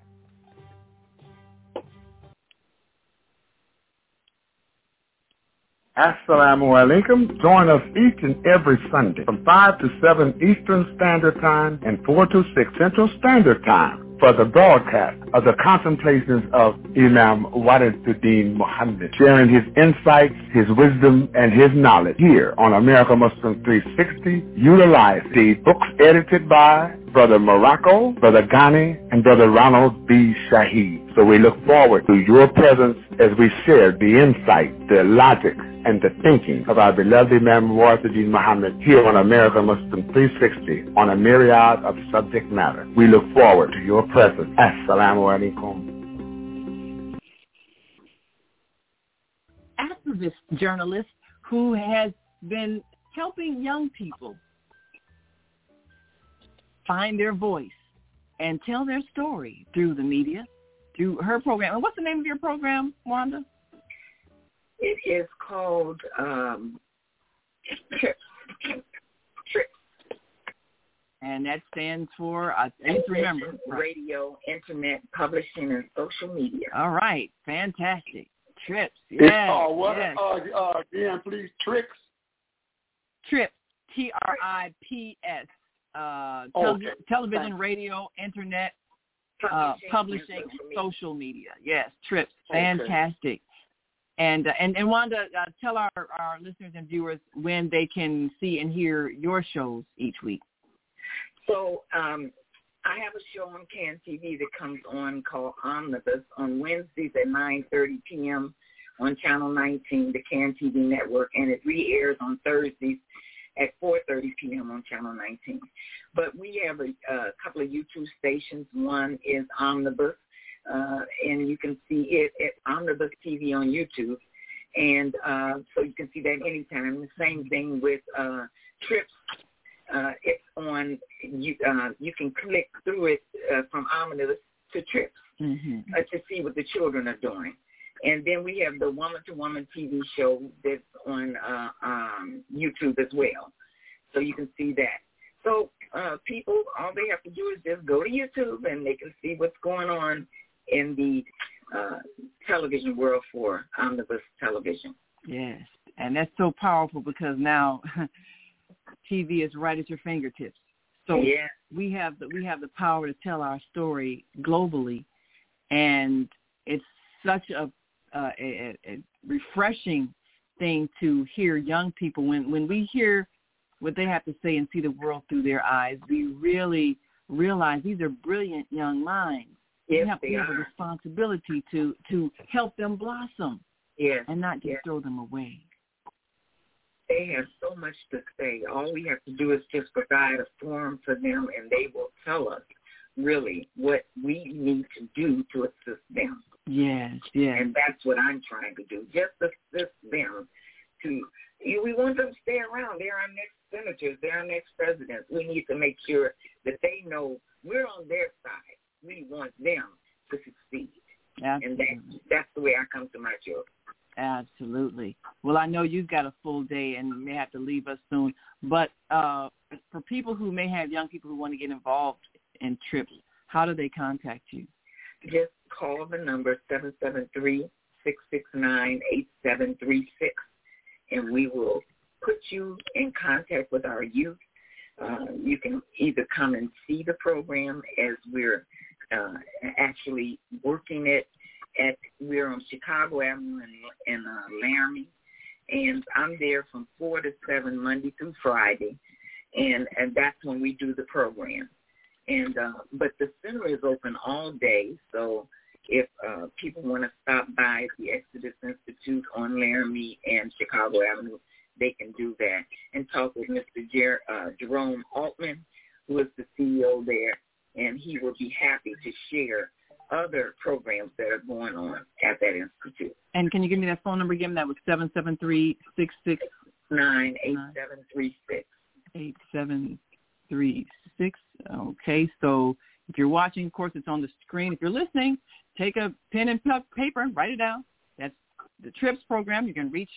Assalamu alaikum. Join us each and every Sunday from five to seven Eastern Standard Time and four to six Central Standard Time for the broadcast of the contemplations of Imam Waliduddin Muhammad, sharing his insights, his wisdom, and his knowledge here on America Muslim three sixty. Utilize the books edited by Brother Morocco, Brother Ghani, and Brother Ronald B. Shaheed. So we look forward to your presence as we share the insight, the logic, and the thinking of our beloved Imam Waliduddin Muhammad here on America Muslim three sixty on a myriad of subject matter. We look forward to your presence. Assalamu alaikum. Activist journalist who has been helping young people find their voice and tell their story through the media, through her program. And what's the name of your program, Wanda? It is called um, Trips. Trips. And that stands for, I need to remember. Radio, Internet, Publishing, and Social Media. All right. Fantastic. Trips. It's, Yes. uh, what, yes. uh, uh, again, please, Tricks. Trips. T R I P S. Uh, Okay. tele- television, radio, Internet, uh, publishing, and social media. Yes. Trips. Fantastic. Okay. And, uh, and and Wanda, uh, tell our, our listeners and viewers when they can see and hear your shows each week. So um, I have a show on C A N T V that comes on called Omnibus on Wednesdays at nine thirty p.m. on Channel nineteen, the C A N T V network, and it re-airs on Thursdays at four thirty p.m. on Channel nineteen. But we have a, a couple of YouTube stations. One is Omnibus. Uh, and you can see it at Omnibus T V on YouTube. And uh, so you can see that anytime. The same thing with uh, Trips. Uh, it's on, you, uh, you can click through it uh, from Omnibus to Trips mm-hmm. uh, to see what the children are doing. And then we have the Woman to Woman T V show that's on uh, um, YouTube as well. So you can see that. So uh, people, all they have to do is just go to YouTube and they can see what's going on in the uh, television world for Omnibus Television. Yes, and that's so powerful because now T V is right at your fingertips. So yeah. we have the we have the power to tell our story globally, and it's such a, uh, a, a refreshing thing to hear young people when when we hear what they have to say and see the world through their eyes. We really realize these are brilliant young minds. Yes, we have, we have a responsibility to, to help them blossom yes, and not just yes. throw them away. They have so much to say. All we have to do is just provide a forum for them, and they will tell us really what we need to do to assist them. Yes, yes. And that's what I'm trying to do, just assist them to, you know, we want them to stay around. They're our next senators. They're our next presidents. We need to make sure that they know we're on their side. We want them to succeed. Absolutely. And that, that's the way I come to my children. Absolutely. Well, I know you've got a full day and you may have to leave us soon. But uh, for people who may have young people who want to get involved in trips, how do they contact you? Just call the number seven seven three, six six nine, eight seven three six, and we will put you in contact with our youth. Uh, you can either come and see the program as we're uh, actually working it at, we're on Chicago Avenue in, in uh, Laramie, and I'm there from four to seven Monday through Friday, and, and that's when we do the program. And uh, but the center is open all day, so if uh, people want to stop by the Exodus Institute on Laramie and Chicago Avenue, they can do that and talk with Mister Jer- uh, Jerome Altman, who is the C E O there, and he will be happy to share other programs that are going on at that institute. And can you give me that phone number again? That was seven seven three, six six nine, eight seven three six. eight seven three six. Okay, so if you're watching, of course, it's on the screen. If you're listening, take a pen and paper, write it down. That's the TRIPS program. You can reach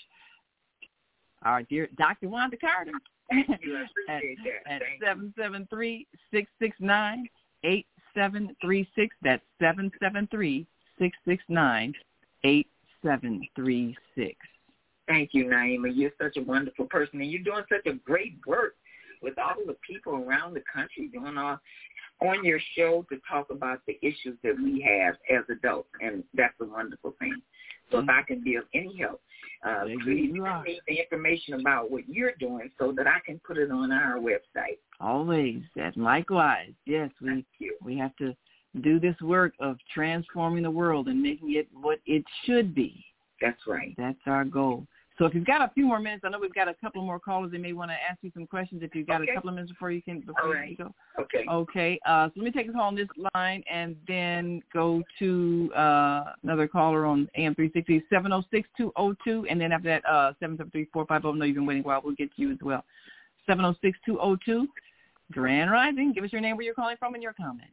our dear Doctor Wanda Carter at, at seven seven three, six six nine, eight seven three six. That's seven seven three, six six nine, eight seven three six. Thank you, Naima. You're such a wonderful person, and you're doing such a great work with all the people around the country doing all on your show to talk about the issues that we have as adults, and that's a wonderful thing. So mm-hmm. if I can be of any help, uh, please send me the information about what you're doing so that I can put it on our website. Always. And likewise, yes, we we have to do this work of transforming the world and making it what it should be. That's right. That's our goal. So if you've got a few more minutes, I know we've got a couple more callers. They may want to ask you some questions. If you've got okay. a couple of minutes before you can before All right. you go. Okay. Okay. Uh, so let me take a call on this line and then go to uh, another caller on A M three sixty, seven oh six, two oh two, and then after that, uh, seven seven three, four five oh. No, you've been waiting a while. We'll get to you as well. seven oh six, two oh two. Grand Rising. Give us your name, where you're calling from, and your comment.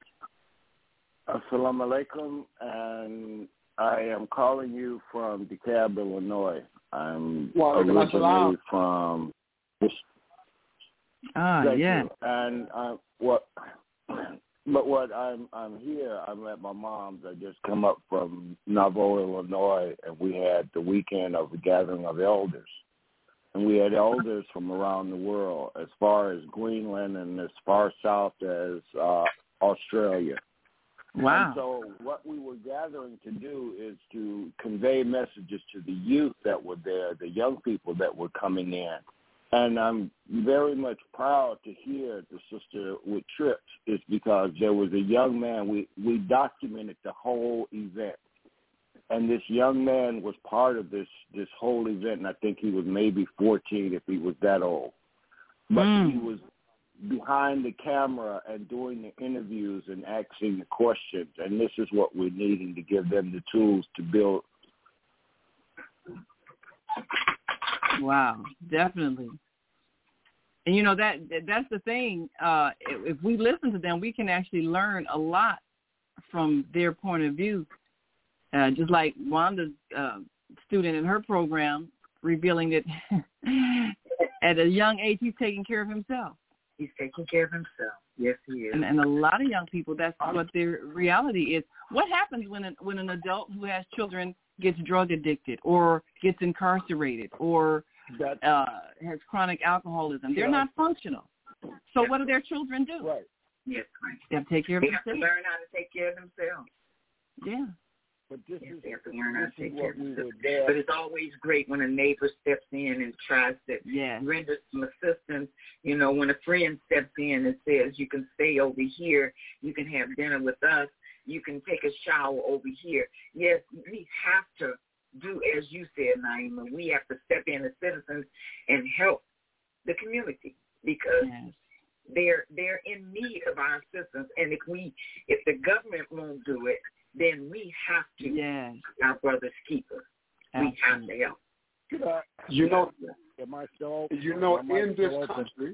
Assalamu alaikum, and I am calling you from DeKalb, Illinois. I'm well, originally from this. Ah, yeah. You. And uh, what? But what I'm I'm here. I'm at my mom's. I just come up from Nauvoo, Illinois, and we had the weekend of the gathering of elders, and we had elders from around the world, as far as Greenland and as far south as uh, Australia. Wow. And so what we were gathering to do is to convey messages to the youth that were there, the young people that were coming in. And I'm very much proud to hear the sister with trips is because there was a young man, we, we documented the whole event. And this young man was part of this, this whole event, and I think he was maybe fourteen if he was that old. But mm. he was behind the camera and doing the interviews and asking the questions, and this is what we're needing to give them the tools to build. Wow, definitely. And you know that that's the thing. Uh, if, if we listen to them, we can actually learn a lot from their point of view. Uh, just like Wanda's uh, student in her program, revealing that at a young age he's taking care of himself. He's taking care of himself. Yes, he is. And, and a lot of young people, that's what their reality is. What happens when an, when an adult who has children gets drug addicted or gets incarcerated or uh, has chronic alcoholism? They're not functional. So what do their children do? Right. Yes, right. They have to take care of they themselves. They have to learn how to take care of themselves. Yeah. But this yes, is, they have to learn how to take care of we themselves. there. But it's always great when a neighbor steps in and tries to yes. render some assistance. You know, when a friend steps in and says, you can stay over here, you can have dinner with us, you can take a shower over here. Yes, we have to do, as you said, Naima, we have to step in as citizens and help the community because yes. they're they're in need of our assistance. And if we, if the government won't do it, then we have to, yes. our brother's keeper. We have to help. Could I, you know, am I still, you know, am I in this open? country.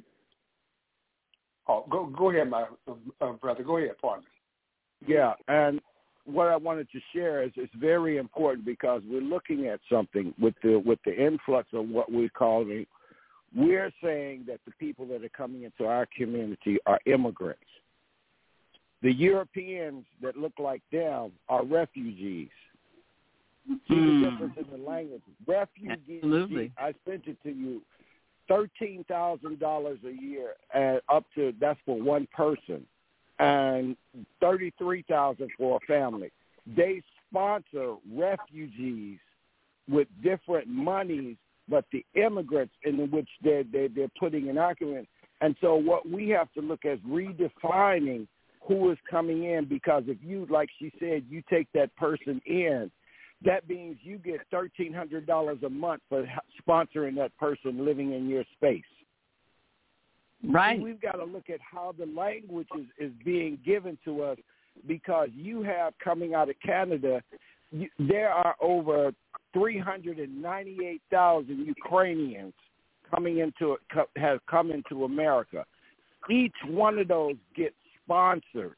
Oh, go go ahead, my uh, brother. Go ahead, pardon me. Yeah, and what I wanted to share is it's very important because we're looking at something with the with the influx of what we're calling. We're saying that the people that are coming into our community are immigrants. The Europeans that look like them are refugees. See Mm. the difference in the language. Refugees, Absolutely. I sent it to you, thirteen thousand dollars a year, and up to, that's for one person, and thirty-three thousand dollars for a family. They sponsor refugees with different monies, but the immigrants in which they're, they're, they're putting in our community. And so what we have to look at is redefining who is coming in, because if you, like she said, you take that person in, that means you get thirteen hundred dollars a month for sponsoring that person living in your space. Right. So we've got to look at how the language is, is being given to us, because you have coming out of Canada, you, there are over three hundred ninety-eight thousand Ukrainians coming into have come into America. Each one of those gets sponsored.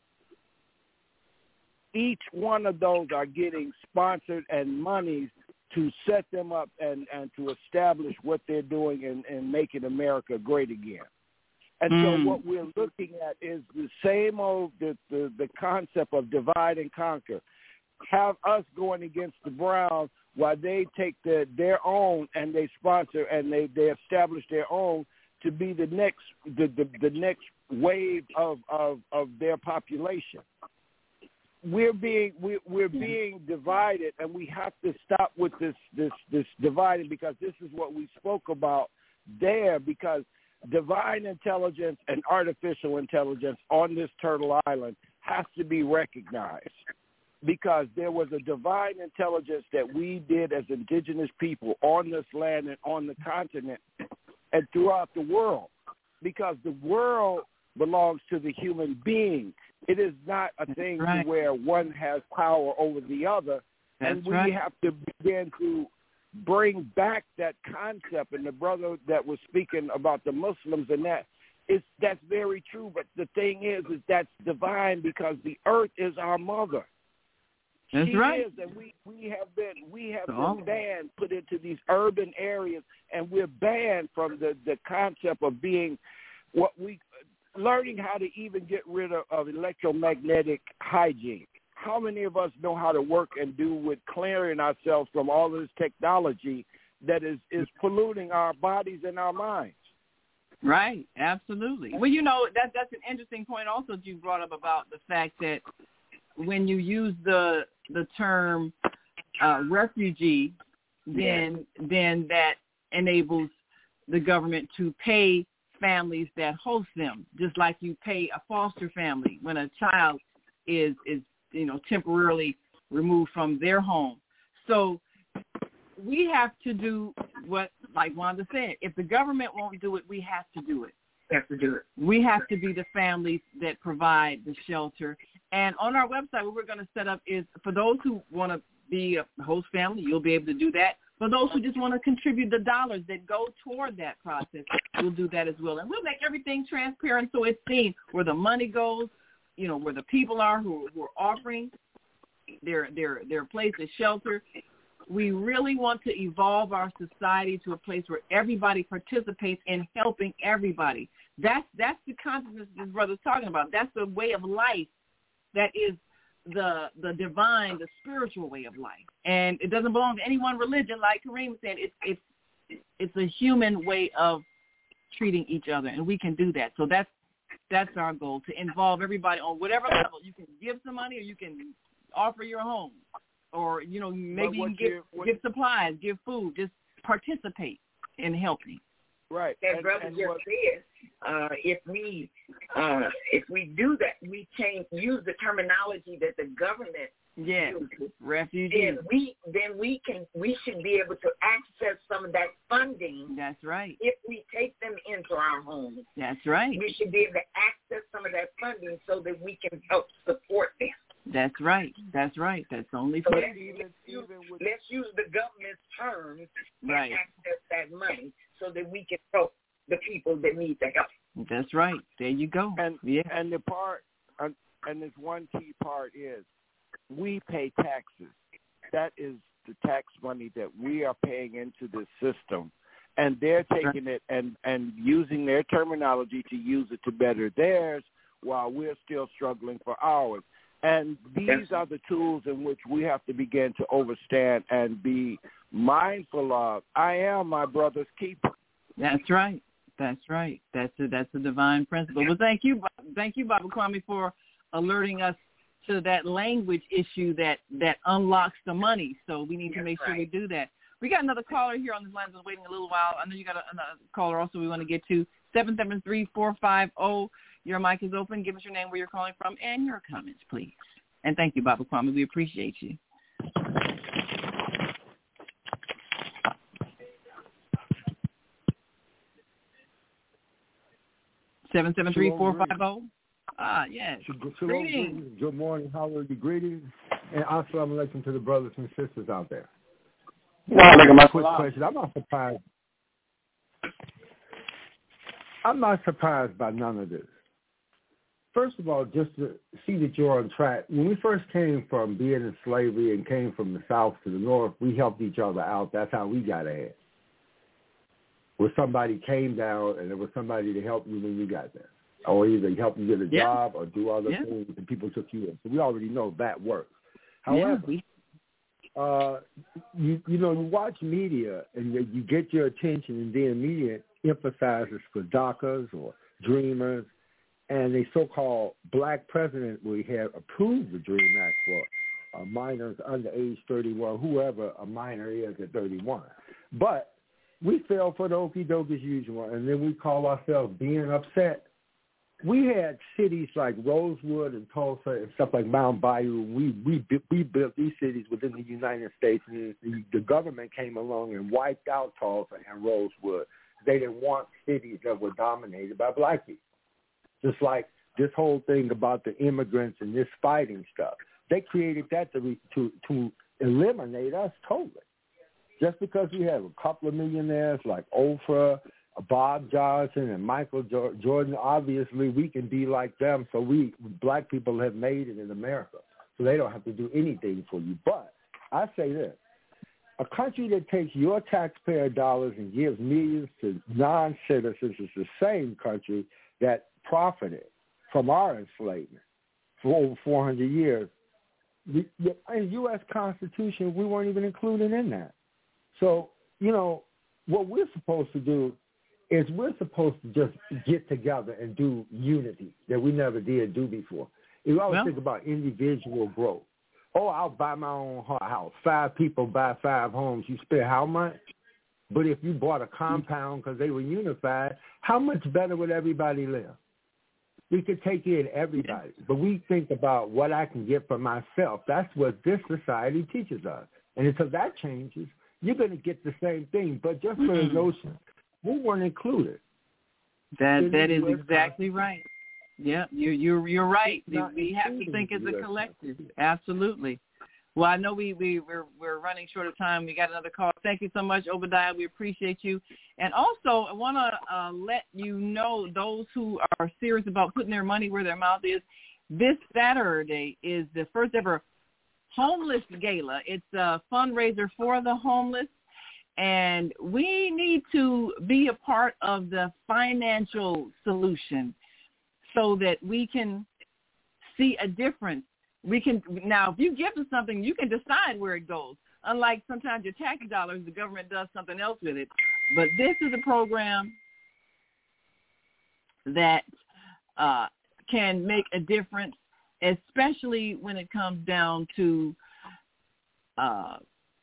Each one of those are getting sponsored and monies to set them up and, and to establish what they're doing and, and making America great again. And mm. so what we're looking at is the same old, the, the, the concept of divide and conquer. Have us going against the Browns while they take the, their own and they sponsor and they, they establish their own to be the next the, the, the next wave of, of, of their population. We're being we, we're being divided, and we have to stop with this this this dividing, because this is what we spoke about there. Because divine intelligence and artificial intelligence on this Turtle Island has to be recognized, because there was a divine intelligence that we did as indigenous people on this land and on the continent and throughout the world, because the world belongs to the human being. It is not a thing right. to where one has power over the other. That's and we right. have to begin to bring back that concept. And the brother that was speaking about the Muslims and that, it's, that's very true. But the thing is, is that's divine, because the earth is our mother. That's she right. is, and we, we have been we have oh. been banned, put into these urban areas, and we're banned from the, the concept of being what we learning how to even get rid of, of electromagnetic hygiene. How many of us know how to work and do with clearing ourselves from all of this technology that is, is polluting our bodies and our minds? Right, absolutely. Well, you know, that that's an interesting point also that you brought up about the fact that when you use the the term uh, refugee, then yeah. then that enables the government to pay families that host them, just like you pay a foster family when a child is is you know temporarily removed from their home. So we have to do what, like Wanda said, if the government won't do it, we have to do it. We have to do it. We have to be the families that provide the shelter. And on our website, what we're going to set up is for those who want to be a host family, you'll be able to do that. For those who just want to contribute the dollars that go toward that process, we'll do that as well. And we'll make everything transparent so it's seen where the money goes, you know, where the people are who, who are offering their, their, their place of shelter. We really want to evolve our society to a place where everybody participates in helping everybody. That's that's the consciousness this brother's talking about. That's the way of life that is the the divine, the spiritual way of life. And it doesn't belong to any one religion, like Kareem said. It's it's it's a human way of treating each other, and we can do that. So that's that's our goal, to involve everybody on whatever level. You can give some money, or you can offer your home. Or, you know, maybe you can give, what, give supplies, give food, just participate in helping. Right. That and, brother and just what, said, uh, if we uh, if we do that, we change use the terminology that the government yes, uses, refugees. Then we then we can we should be able to access some of that funding. That's right. If we take them into our homes. That's right. We should be able to access some of that funding so that we can help support them. That's right. That's right. That's only so for let's, let's, use, let's use the government's terms right. and access that money so that we can help the people that need the help. That's right. There you go. And yeah. and the part and, and this one key part is we pay taxes. That is the tax money that we are paying into the system. And they're taking it and, and using their terminology to use it to better theirs while we're still struggling for ours. And these are the tools in which we have to begin to overstand and be mindful of. I am my brother's keeper. That's right. That's right. That's a, that's a divine principle. Well, thank you, thank you, Baba Kwame, for alerting us to that language issue that, that unlocks the money. So we need to make sure we do that. We got another caller here on this line that's waiting a little while. I know you got a, another caller also we want to get to. seven seven three, four five zero. Your mic is open. Give us your name, where you're calling from, and your comments, please. And thank you, Baba Kwame. We appreciate you. seven seven three, four five zero. Ah, yes. Greetings. Good morning. How are you? Greetings. And assalamu alaikum to the brothers and sisters out there. Quick question. I'm not surprised. I'm not surprised by none of this. First of all, just to see that you're on track. When we first came from being in slavery and came from the south to the north, we helped each other out. That's how we got ahead. Where somebody came down and there was somebody to help you when you got there. Or either help you get a yeah. job or do other yeah. things, and people took you in. So we already know that works. However, yeah. uh, you you know, you watch media and you, you get your attention, and then media emphasizes for DACAs or Dreamers, and a so-called black president we have approved the DREAM Act for uh, minors under age thirty-one, whoever a minor is at thirty-one. But we fell for the okie doke as usual, and then we call ourselves being upset. We had cities like Rosewood and Tulsa and stuff like Mount Bayou. We we we built these cities within the United States, and the, the government came along and wiped out Tulsa and Rosewood. They didn't want cities that were dominated by black people. Just like this whole thing about the immigrants and this fighting stuff, they created that to to to eliminate us totally. Just because we have a couple of millionaires like Oprah, Bob Johnson, and Michael Jordan, obviously we can be like them. So we, black people, have made it in America. So they don't have to do anything for you. But I say this, a country that takes your taxpayer dollars and gives millions to non-citizens is the same country that profited from our enslavement for over four hundred years. The, the U S Constitution, we weren't even included in that. So, you know, what we're supposed to do is we're supposed to just get together and do unity that we never did do before. You always well, think about individual growth. Oh, I'll buy my own house. Five people buy five homes. You spend how much? But if you bought a compound because they were unified, how much better would everybody live? We could take in everybody. But we think about what I can get for myself. That's what this society teaches us. And until that changes, you're going to get the same thing. But just for mm-hmm. the notion, we weren't included. That that is exactly right. Yeah, you you you're right. We have to think as a collective. Absolutely. Well, I know we we we're we're running short of time. We got another call. Thank you so much, Obadiah. We appreciate you. And also, I want to uh, let you know, those who are serious about putting their money where their mouth is, this Saturday is the first ever Homeless Gala. It's a fundraiser for the homeless. And we need to be a part of the financial solution so that we can see a difference. We can now, if you give them something, you can decide where it goes. Unlike sometimes your tax dollars, the government does something else with it. But this is a program that uh, can make a difference, especially when it comes down to uh,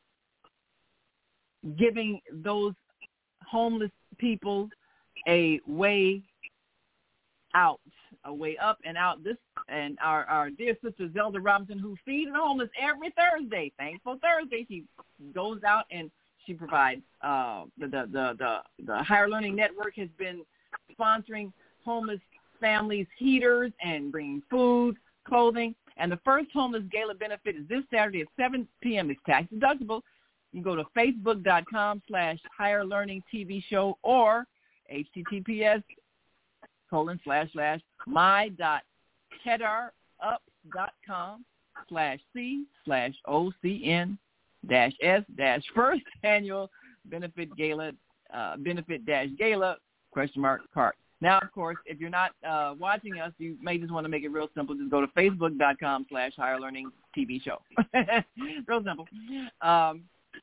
giving those homeless people a way out, a way up and out. This and our, our dear sister Zelda Robinson, who feeds the homeless every Thursday, Thankful Thursday, she goes out and she provides. Uh, the, the the the the Higher Learning Network has been sponsoring homeless families heaters and bringing food, clothing. And the first Homeless Gala benefit is this Saturday at seven p.m. It's tax deductible. You can go to facebook.com slash higher learning TV show or https colon slash slash my dot kedarup dot com slash C slash O C N dash S dash first annual benefit gala, uh, benefit dash gala, question mark, cart. Now, of course, if you're not uh, watching us, you may just want to make it real simple. Just go to facebook.com slash higher learning TV show. Real simple. Um,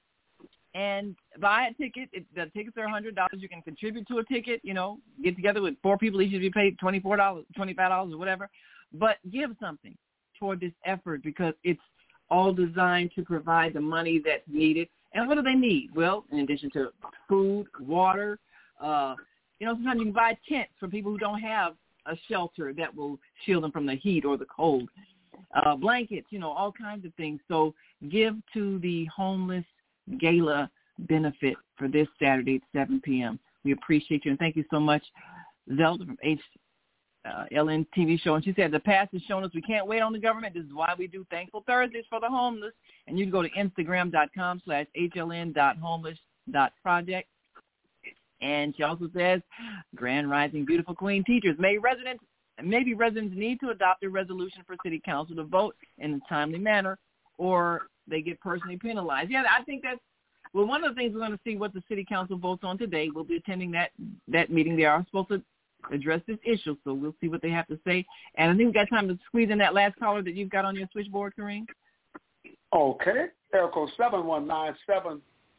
and buy a ticket. It, the tickets are one hundred dollars. You can contribute to a ticket, you know, get together with four people. Each of you pay twenty-four dollars, twenty-five dollars or whatever. But give something toward this effort because it's all designed to provide the money that's needed. And what do they need? Well, in addition to food, water, uh, you know, sometimes you can buy tents for people who don't have a shelter that will shield them from the heat or the cold. Uh, blankets, you know, all kinds of things. So give to the homeless gala benefit for this Saturday at seven p.m. We appreciate you, and thank you so much, Zelda from H L N T V show. And she said, the past has shown us we can't wait on the government. This is why we do Thankful Thursdays for the homeless. And you can go to instagram.com slash hln.homeless.project. And she also says, Grand Rising Beautiful Queen teachers, may residents, maybe residents need to adopt a resolution for city council to vote in a timely manner or they get personally penalized. Yeah, I think that's, well, one of the things we're going to see what the city council votes on today. We'll be attending that, that meeting. They are supposed to address this issue, so we'll see what they have to say. And I think we've got time to squeeze in that last caller that you've got on your switchboard, Kareem. Okay. Air code seven one nine seven.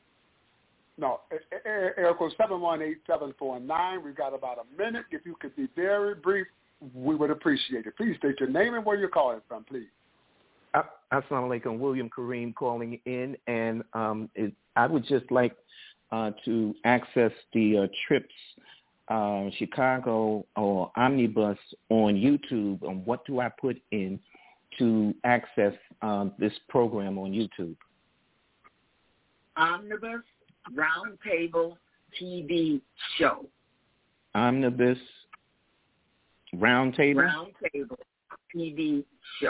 No, air code seven one eight seven four nine. We've got about a minute. If you could be very brief, we would appreciate it. Please state your name and where you're calling from, please. Assalamu alaikum, William Kareem calling in, and um, it, I would just like uh, to access the uh, trips uh, Chicago or Omnibus on YouTube. And what do I put in to access um, this program on YouTube? Omnibus Roundtable T V Show. Omnibus Roundtable? Roundtable T V Show.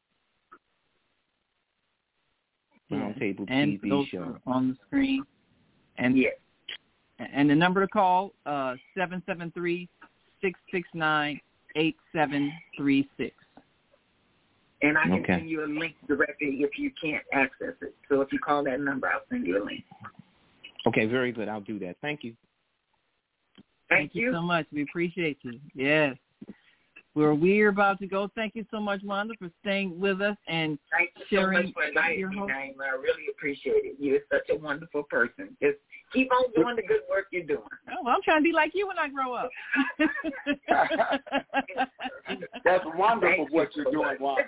Roundtable and T V those show on the screen. And yes. And the number to call, uh, seven seven three, six six nine, eight seven three six. And I can okay. send you a link directly if you can't access it. So if you call that number, I'll send you a link. Okay, very good. I'll do that. Thank you. Thank, Thank you. you so much. We appreciate you. Yes. We're we're about to go. Thank you so much, Wanda, for staying with us and Thank you sharing so much for inviting your me, hope. Naima. I really appreciate it. You're such a wonderful person. Just keep on doing the good work you're doing. Oh, well, I'm trying to be like you when I grow up. That's wonderful what you're doing, Wanda.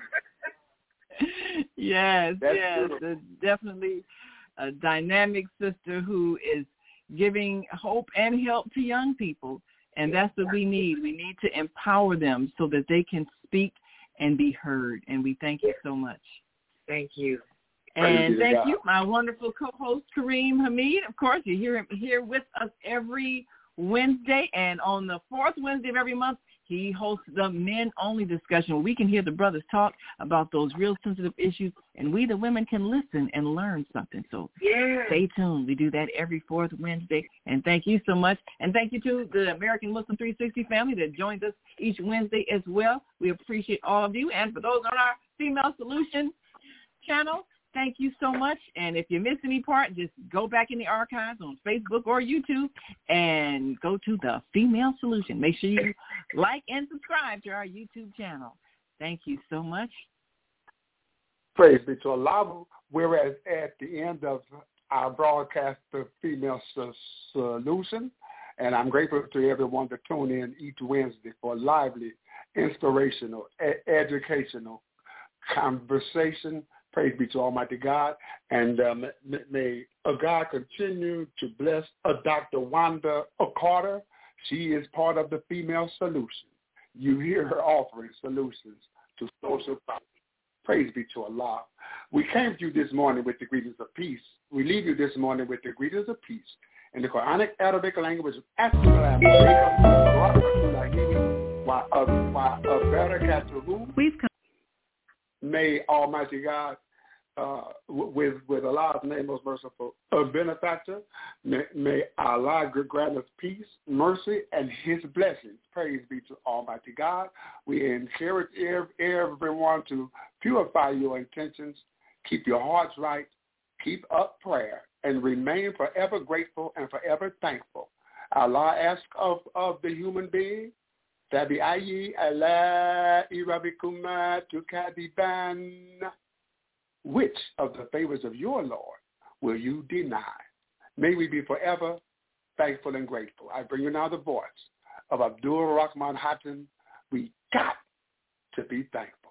Yes, That's yes. beautiful. Definitely a dynamic sister who is giving hope and help to young people. And that's what we need. We need to empower them so that they can speak and be heard. And we thank you so much. Thank you. And thank you, my wonderful co-host, Kareem Hamid. Of course, you hear him here with us every Wednesday. And on the fourth Wednesday of every month, he hosts the men-only discussion where we can hear the brothers talk about those real sensitive issues, and we, the women, can listen and learn something. So yeah. Stay tuned. We do that every fourth Wednesday. And thank you so much. And thank you to the American Muslim three sixty family that joins us each Wednesday as well. We appreciate all of you. And for those on our Female Solution channel, thank you so much. And if you missed any part, just go back in the archives on Facebook or YouTube and go to the Female Solution. Make sure you like and subscribe to our YouTube channel. Thank you so much. Praise be to Allah. We're at, at the end of our broadcast, The Female Solution, and I'm grateful to everyone to tune in each Wednesday for lively, inspirational, e- educational conversation. Praise be to Almighty God, and um, may uh, God continue to bless uh, Doctor Wanda Carter. She is part of the Female Solution. You hear her offering solutions to social problems. Praise be to Allah. We came to you this morning with the greetings of peace. We leave you this morning with the greetings of peace in the Quranic Arabic language. Assalamu alaikum wa rahmatullahi wa barakatuhu. May Almighty God uh, with with Allah's name, most merciful, a benefactor. May, may Allah grant us peace, mercy, and His blessings. Praise be to Almighty God. We encourage everyone to purify your intentions, keep your hearts right, keep up prayer, and remain forever grateful and forever thankful. Allah asks of, of the human being, Tabi'ayi ala irabikuma tukadiban. Which of the favors of your Lord will you deny? May we be forever thankful and grateful. I bring you now the voice of Abdul Rahman Hatton. We got to be thankful.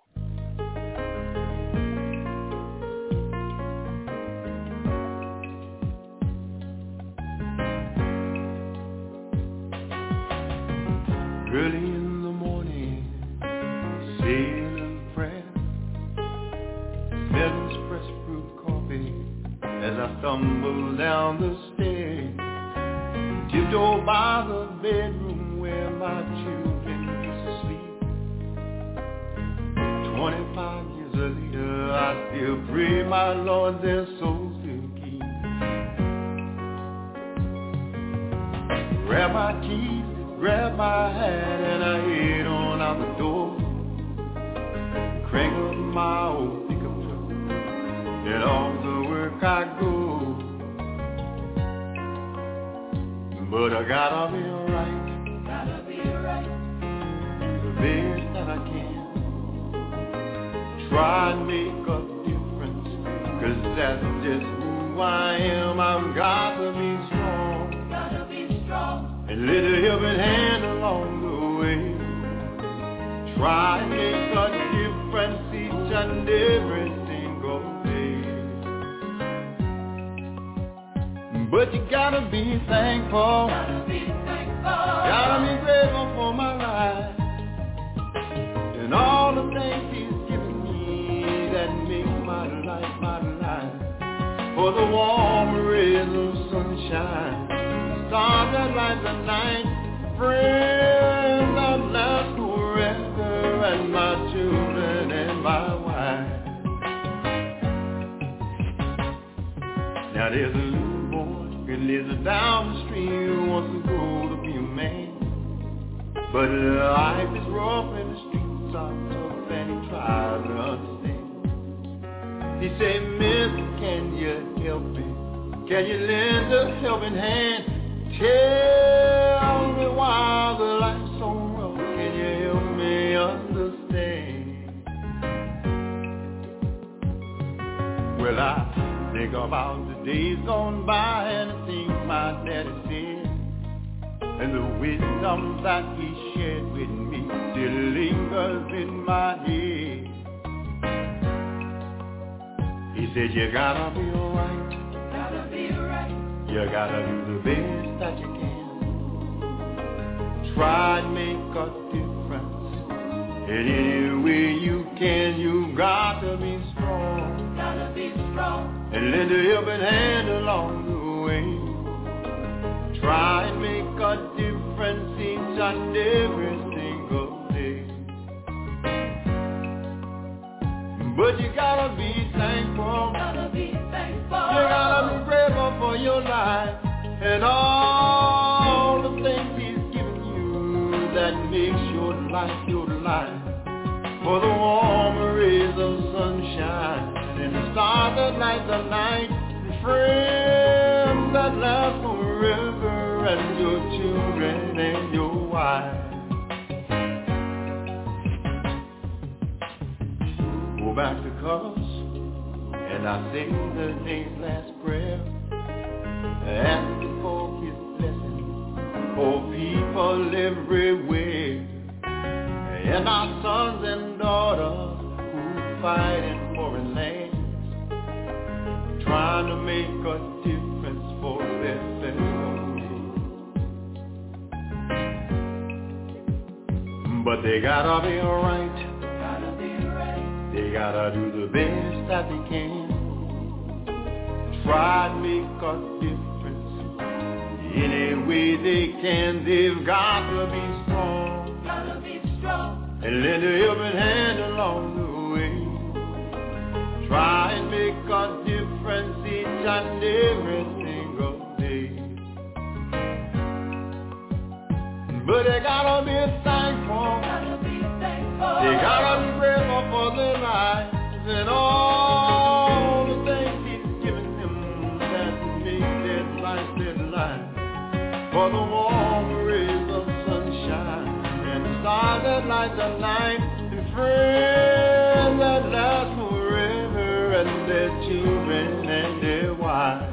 Early in the morning, saying a prayer, smelling espresso brewed coffee as I stumble down the stairs, tiptoe by the bedroom where my children used to sleep. Twenty-five years later, I still pray my Lord their souls will keep. Grab my keys, grab my hat, and I head on out the door. Crank up my old pickup truck, and off to work I go. But I gotta be right, gotta be right, the best that I can. Try and make a difference, 'cause that's just who I am. I've got to be strong, gotta be strong, and let a helping hand along the way. Try and make a difference each and every single day. But you gotta be thankful, gotta be thankful, gotta be grateful for my life and all the things He's given me that make my life my life. For the warm rays of sunshine, stars that light the night, friends that last forever, and my children and my wife. Now there's a little boy who lives down the street who wants to grow to be a man, but life is rough and the streets are tough, and he tries to understand. He said, Mister, can you help me? Can you lend a helping hand? Tell me why the life's so rough. Can you help me understand? Well, I think about the days gone by and the things my daddy said, and the wisdom that he shared with me still lingers in my head. He said, you gotta be alright, gotta be right. You gotta do the best that you can. Try and make a difference in any way you can. You got to be strong, gotta be strong, and lend a helping hand along the way. Try and make a difference each and every single day. But you gotta be thankful, gotta be thankful. You gotta be grateful for your life and all the things He's given you that makes your life your life. For the warm rays of sunshine and the stars that light the night, and friends that last forever, and your children and your wife. Go back to colors, and I sing the day's last prayer, asking for His blessing for people everywhere, and our sons and daughters who fight in foreign lands, trying to make a difference for their fellow men. But they gotta be alright, they gotta do the best that they can. Try to make a difference any way they can. They've got to be strong, gotta be strong, and lend a helping hand along the way. Try and make a difference each and every single day. But they gotta be thankful. They gotta be grateful for their lives and all the things He's given them that make their life their life. For the warm rays of sunshine and the stars that light the night, and friends that last forever, and their children and their wives.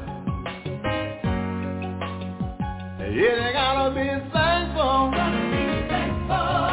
Yeah, they gotta be thankful. Gotta be thankful.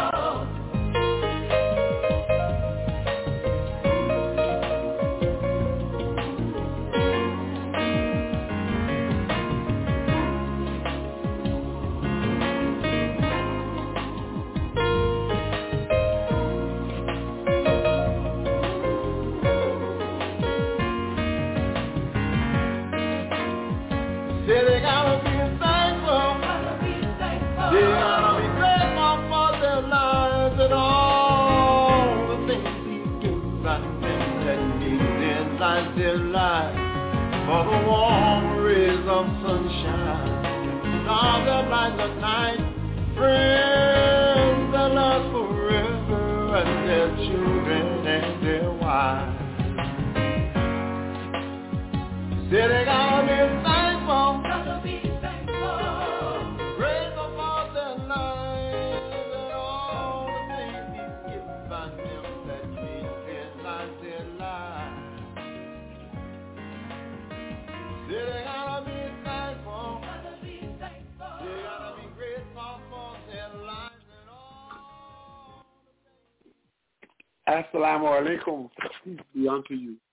Say they gotta be thankful. They gotta be grateful for their lives and all the things He gives and them that make their lives their lives. For the warm rays of sunshine, the stars that light the night, friends that last forever, and their children and their wives. Say they gotta be thankful. Gotta be thankful. Grateful for their lives and all the things He's given them that make their lives their lives. Say they gotta be thankful. Gotta be thankful. They gotta be grateful for their lives and all the things. Assalamu alaikum. Peace be unto you.